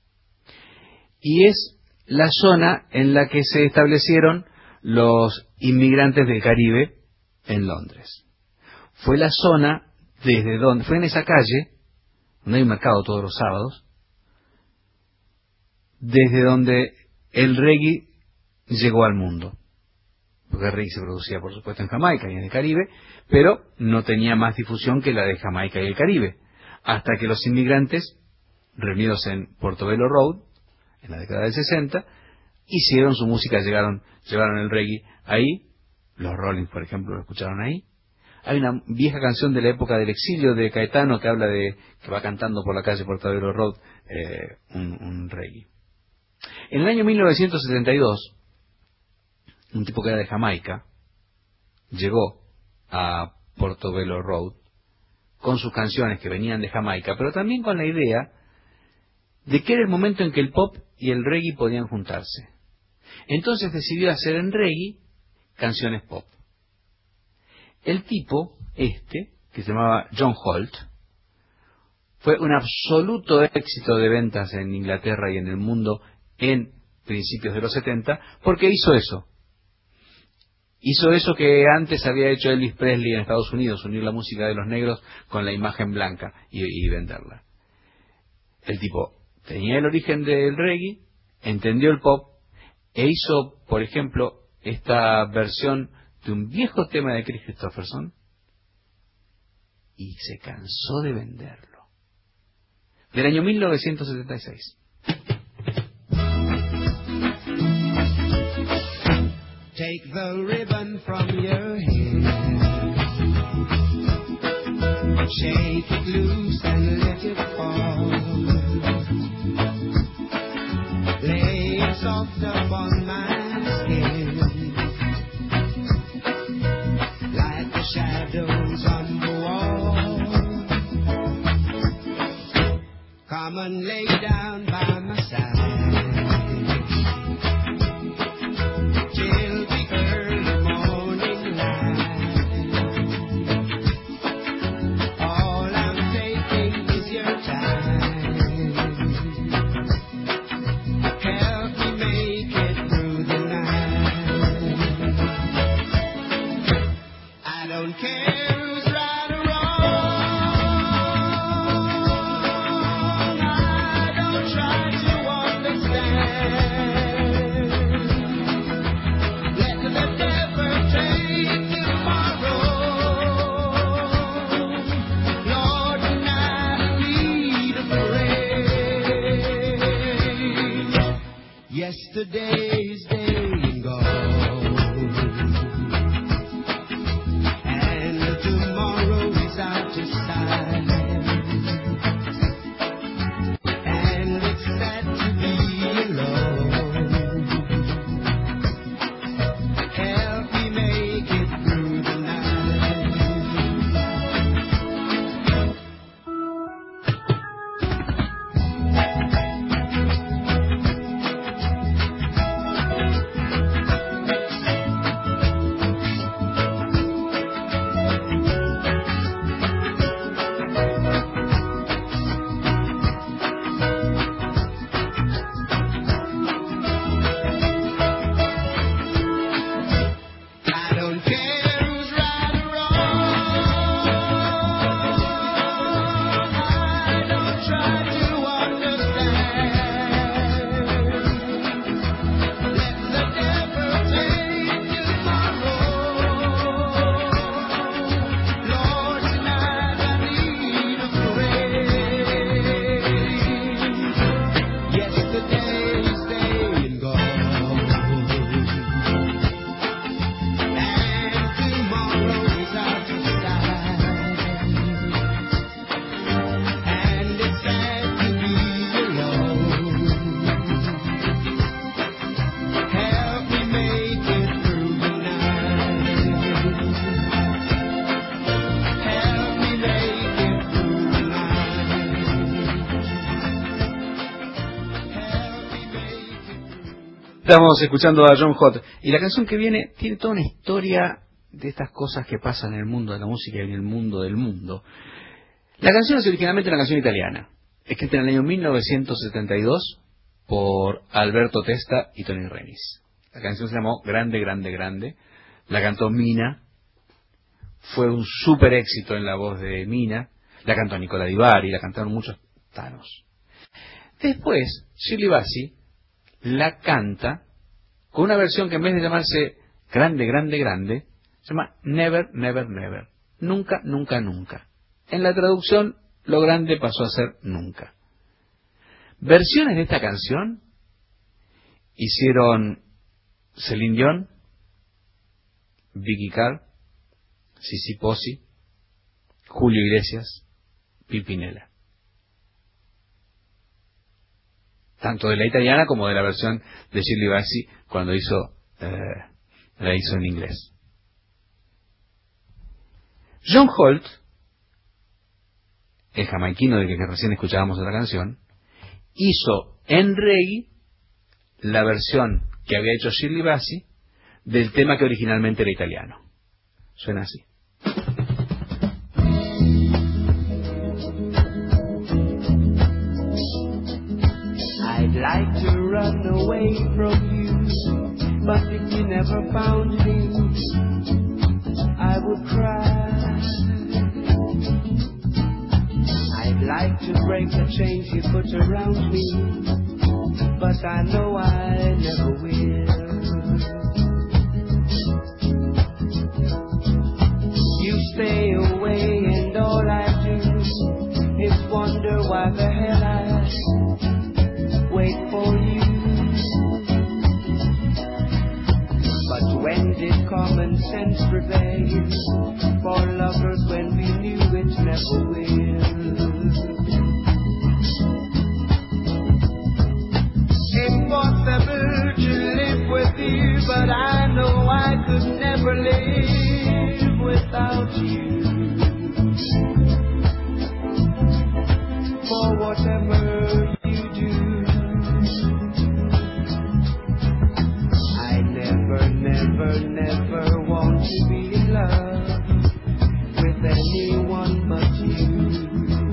y es la zona en la que se establecieron los inmigrantes del Caribe en Londres. Fue la zona desde donde, fue en esa calle, donde hay un mercado todos los sábados, desde donde el reggae llegó al mundo. Porque el reggae se producía, por supuesto, en Jamaica y en el Caribe, pero no tenía más difusión que la de Jamaica y el Caribe, hasta que los inmigrantes, reunidos en Portobello Road, en la década del 60, hicieron su música, llevaron el reggae ahí. Los Rollins, por ejemplo, lo escucharon ahí. Hay una vieja canción de la época del exilio de Caetano que habla de que va cantando por la calle Portobello Road un reggae. En el año 1972, un tipo que era de Jamaica llegó a Portobello Road con sus canciones que venían de Jamaica, pero también con la idea de que era el momento en que el pop y el reggae podían juntarse. Entonces decidió hacer en reggae canciones pop. El tipo, que se llamaba John Holt, fue un absoluto éxito de ventas en Inglaterra y en el mundo en principios de los 70, porque hizo eso. Hizo eso que antes había hecho Elvis Presley en Estados Unidos, unir la música de los negros con la imagen blanca y venderla. El tipo tenía el origen del reggae, entendió el pop e hizo, por ejemplo, esta versión de un viejo tema de Chris Christopherson y se cansó de venderlo. Del año 1976. Take the ribbon from your head, shake it loose and let it fall, lay it soft upon my skin, like the shadows on the wall. Come and lay down by my side. Yesterday's day and gone, and tomorrow is out of sight, and it's sad to be alone. Help me make it through the night. Estamos escuchando a John Holt y la canción que viene tiene toda una historia de estas cosas que pasan en el mundo de la música y en el mundo del mundo. La canción es originalmente una canción italiana, escrita en el año 1972 por Alberto Testa y Tony Renis. La canción se llamó Grande, Grande, Grande. La cantó Mina. Fue un súper éxito en la voz de Mina. La cantó Nicola Di Bari, la cantaron muchos tanos. Después, Shirley Bassey la canta con una versión que en vez de llamarse Grande, Grande, Grande, se llama Never, Never, Never. Nunca, nunca, nunca. En la traducción, lo grande pasó a ser nunca. Versiones de esta canción hicieron Celine Dion, Vicky Carr, Sissi Pozzi, Julio Iglesias, Pimpinela. Tanto de la italiana como de la versión de Shirley Bassey cuando la hizo en inglés. John Holt, el jamaiquino del que recién escuchábamos la canción, hizo en reggae la versión que había hecho Shirley Bassey del tema que originalmente era italiano. Suena así. I'd like to run away from you, but if you never found me, I would cry. I'd like to break the chains you put around me, but I know I never will. You stay away and all I do is wonder why the hell I wait for you. But when did common sense prevail for lovers when we knew it never will? Impossible to live with you, but I know I could never live without you. For whatever you do, I never, never, never want to be in love with anyone but you.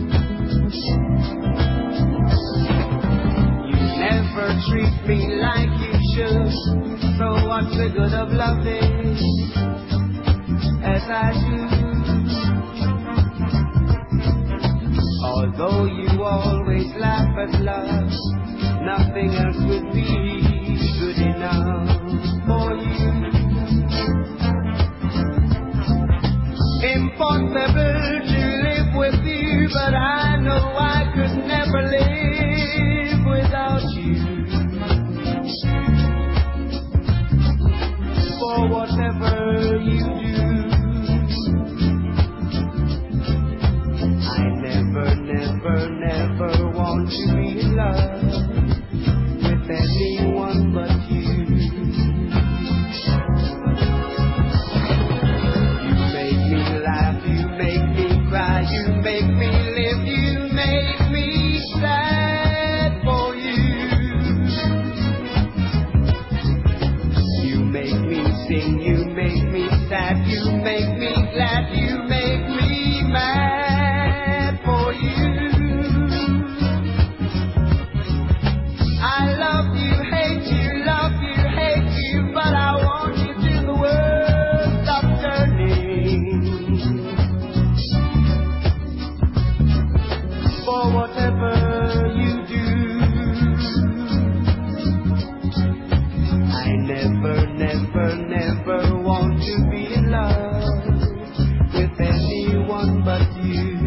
You never treat me like you should, so what's the good of loving as I do? Although you always laugh at love, nothing else would be good enough for you. Impossible to live with you, but I know I could never live without you. For whatever you do, never, never want to be in love with anyone but you. You make me laugh, you make me cry, you make me live, you make me sad for you. You make me sing, you make me sad, you make me glad, you make me mad. Never want to be in love with anyone but you.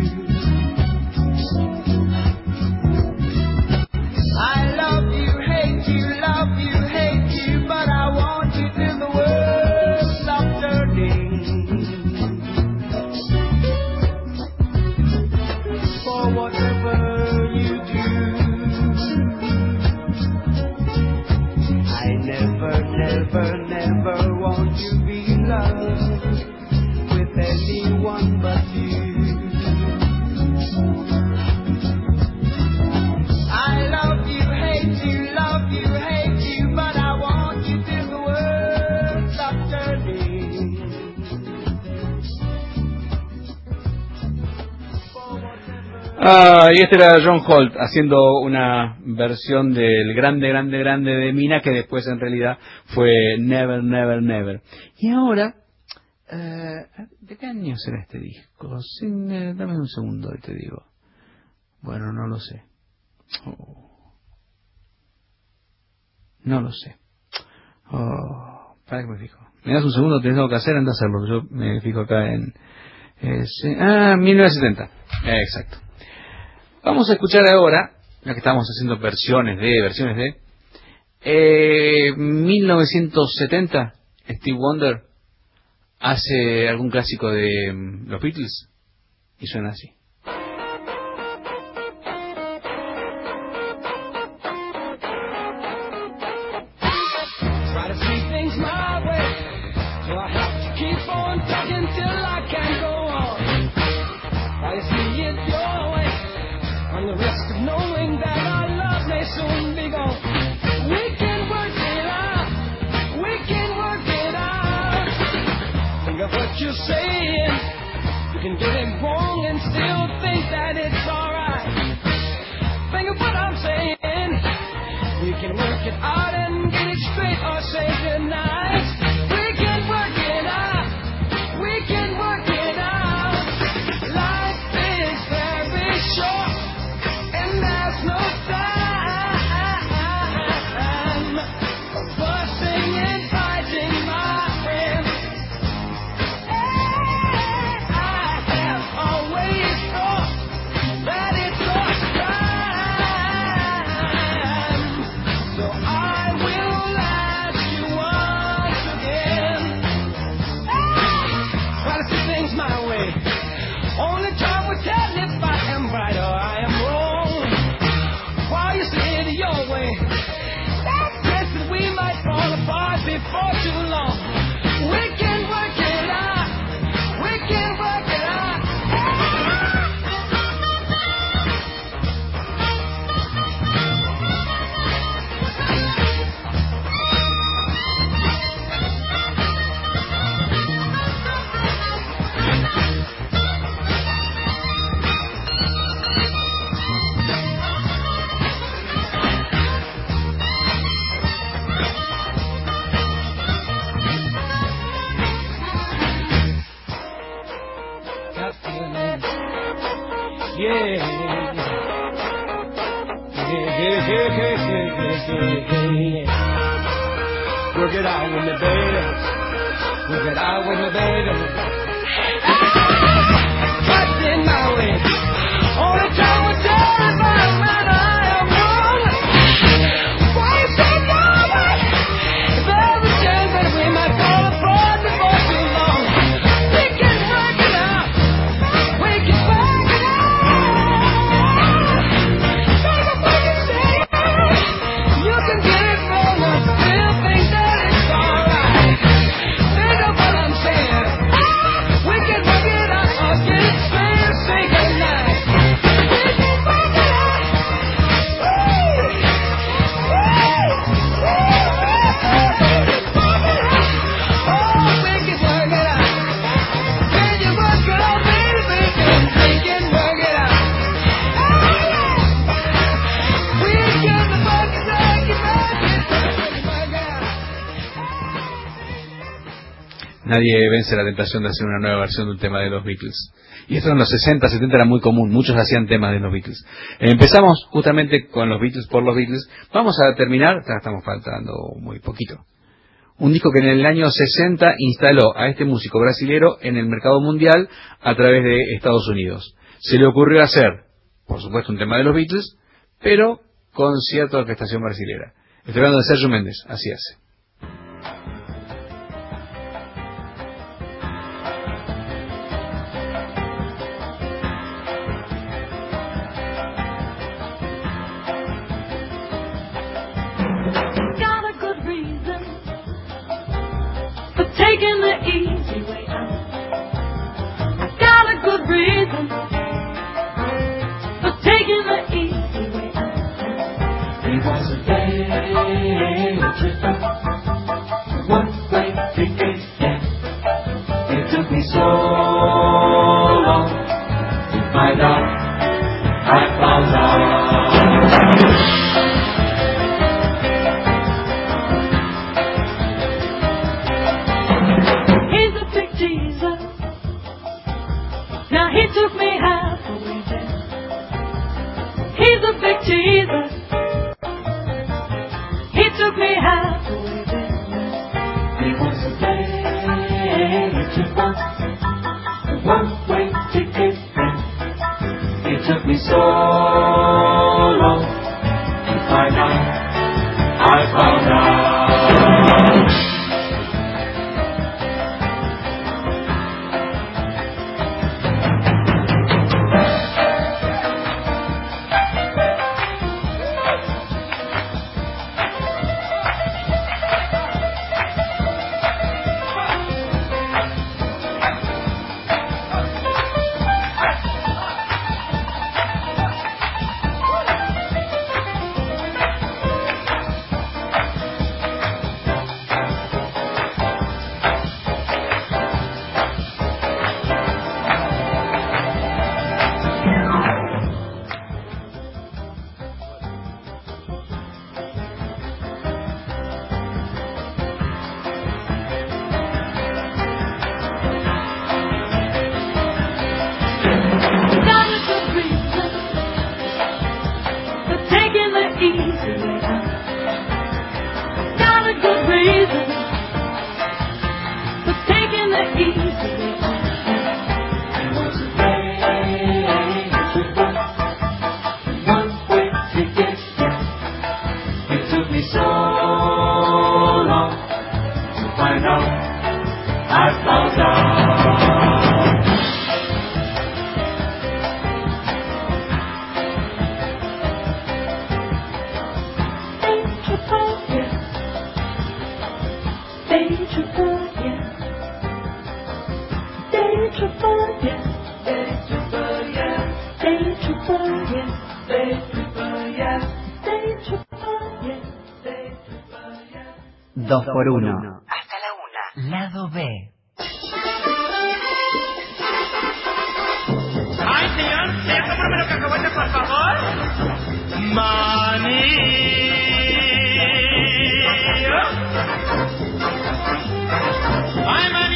I love you, hate you, but I want you till the world stops turning. For whatever you do, I never want to be in love with anyone but you. I love you, hate you, but I want Y este era John Holt haciendo una versión del grande de Mina, que después en realidad fue Never, Never, Never. Y ahora, ¿de qué año será este disco? Dame un segundo y te digo. Bueno, no lo sé. No lo sé. Para que me fijo. Me das un segundo, te tengo que hacer, anda a hacerlo. Yo me fijo acá en... 1970. Exacto. Vamos a escuchar ahora, ya que estamos haciendo versiones de 1970, Steve Wonder hace algún clásico de los Beatles y suena así. You're saying you can get it wrong and still think that it's alright. Think of what I'm saying. We can work it out and get it straight or say goodnight. We can work it out. We can work it out. Life is very short and there's no time for fussing and fighting, my friend. Before too long, we can work it out. We can work it out. Work it out with me, baby. Work it out with me, baby. What's in my way? Only time will tell if I'm right or I am wrong. Why you say no way? If there's a chance that we might fall apart before too long, we can work it out. We can work it out. Baby, what you say? You can get it wrong or still think that it's alright. Think of what I'm saying. We can work it out or get it straight or say goodnight. We can work it out. Oh, we can work it out. Can you work it out, baby? We can work it out. We can work it out. Nadie vence la tentación de hacer una nueva versión de un tema de los Beatles. Y esto en los 60, 70 era muy común. Muchos hacían temas de los Beatles. Empezamos justamente con los Beatles por los Beatles. Vamos a terminar, ya estamos faltando muy poquito. Un disco que en el año 60 instaló a este músico brasilero en el mercado mundial a través de Estados Unidos. Se le ocurrió hacer, por supuesto, un tema de los Beatles, pero con cierta orquestación brasilera. Estoy hablando de Sergio Méndez, así hace. Got a good reason for taking the easy way out. Got a good reason for taking the easy way out. It was a day trip, one-way ticket, yeah. It took me so long to find out for taking the easy way on. One way to get there. It took me so long to find out I found out. Dos por uno. Hasta la 1. Lado B. Ay, señor, cómprame los cacahuetes, por favor. Mani. Ay, mani.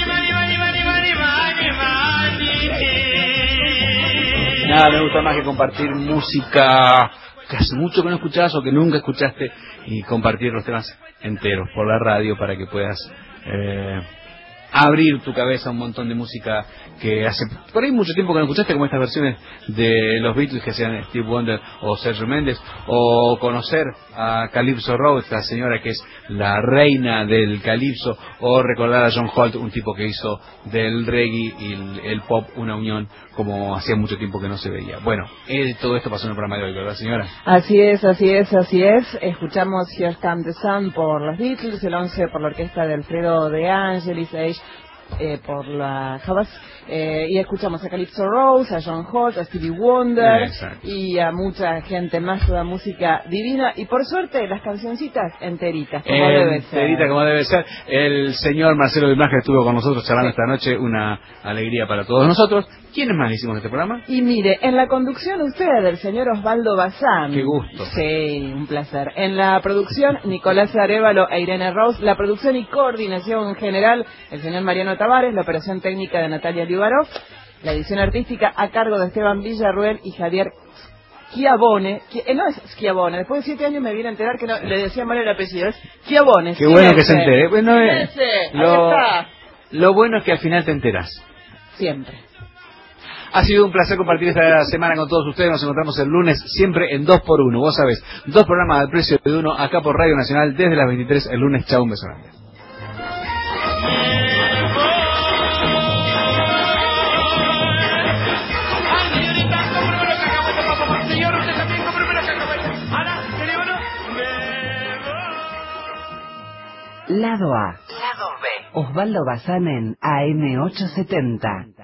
Nada me gusta más que compartir música que hace mucho que no escuchás o que nunca escuchaste y compartir los temas enteros por la radio para que puedas abrir tu cabeza a un montón de música que hace por ahí mucho tiempo que no escuchaste, como estas versiones de los Beatles que sean Steve Wonder o Sergio Méndez, o conocer a Calypso Rose, la señora que es la reina del Calypso, o recordar a John Holt, un tipo que hizo del reggae y el pop una unión como hacía mucho tiempo que no se veía. Bueno, todo esto pasó en el programa de hoy, ¿verdad, señora? Así es. Escuchamos Here Comes the Sun por los Beatles, el 11 por la orquesta de Alfredo De Angelis, por la Havas, y escuchamos a Calypso Rose, a John Holt, a Stevie Wonder. Exacto. Y a mucha gente más, toda música divina y por suerte las cancioncitas enteritas como debe ser. El señor Marcelo Vilmás, que estuvo con nosotros charlando esta noche, una alegría para todos nosotros. ¿Quiénes más hicimos este programa? Y mire, en la conducción usted, del señor Osvaldo Bazán. Qué gusto. Sí, un placer. En la producción, Nicolás Arévalo e Irene Rose. La producción y coordinación general, el señor Mariano Tavares. La operación técnica de Natalia Liubarov. La edición artística a cargo de Esteban Villarruel y Javier Schiavone. No es Schiavone, después de 7 años me vine a enterar que no, le decía mal el apellido. Es Schiavone. Qué bueno que se entere. Bueno, ahí está. Lo bueno es que al final te enteras. Siempre. Ha sido un placer compartir esta semana con todos ustedes. Nos encontramos el lunes, siempre en 2x1. Vos sabés, 2 programas al precio de 1 acá por Radio Nacional desde las 23 el lunes. Chau, un beso grande. Lado A. Lado B. Osvaldo Bazán en AM870.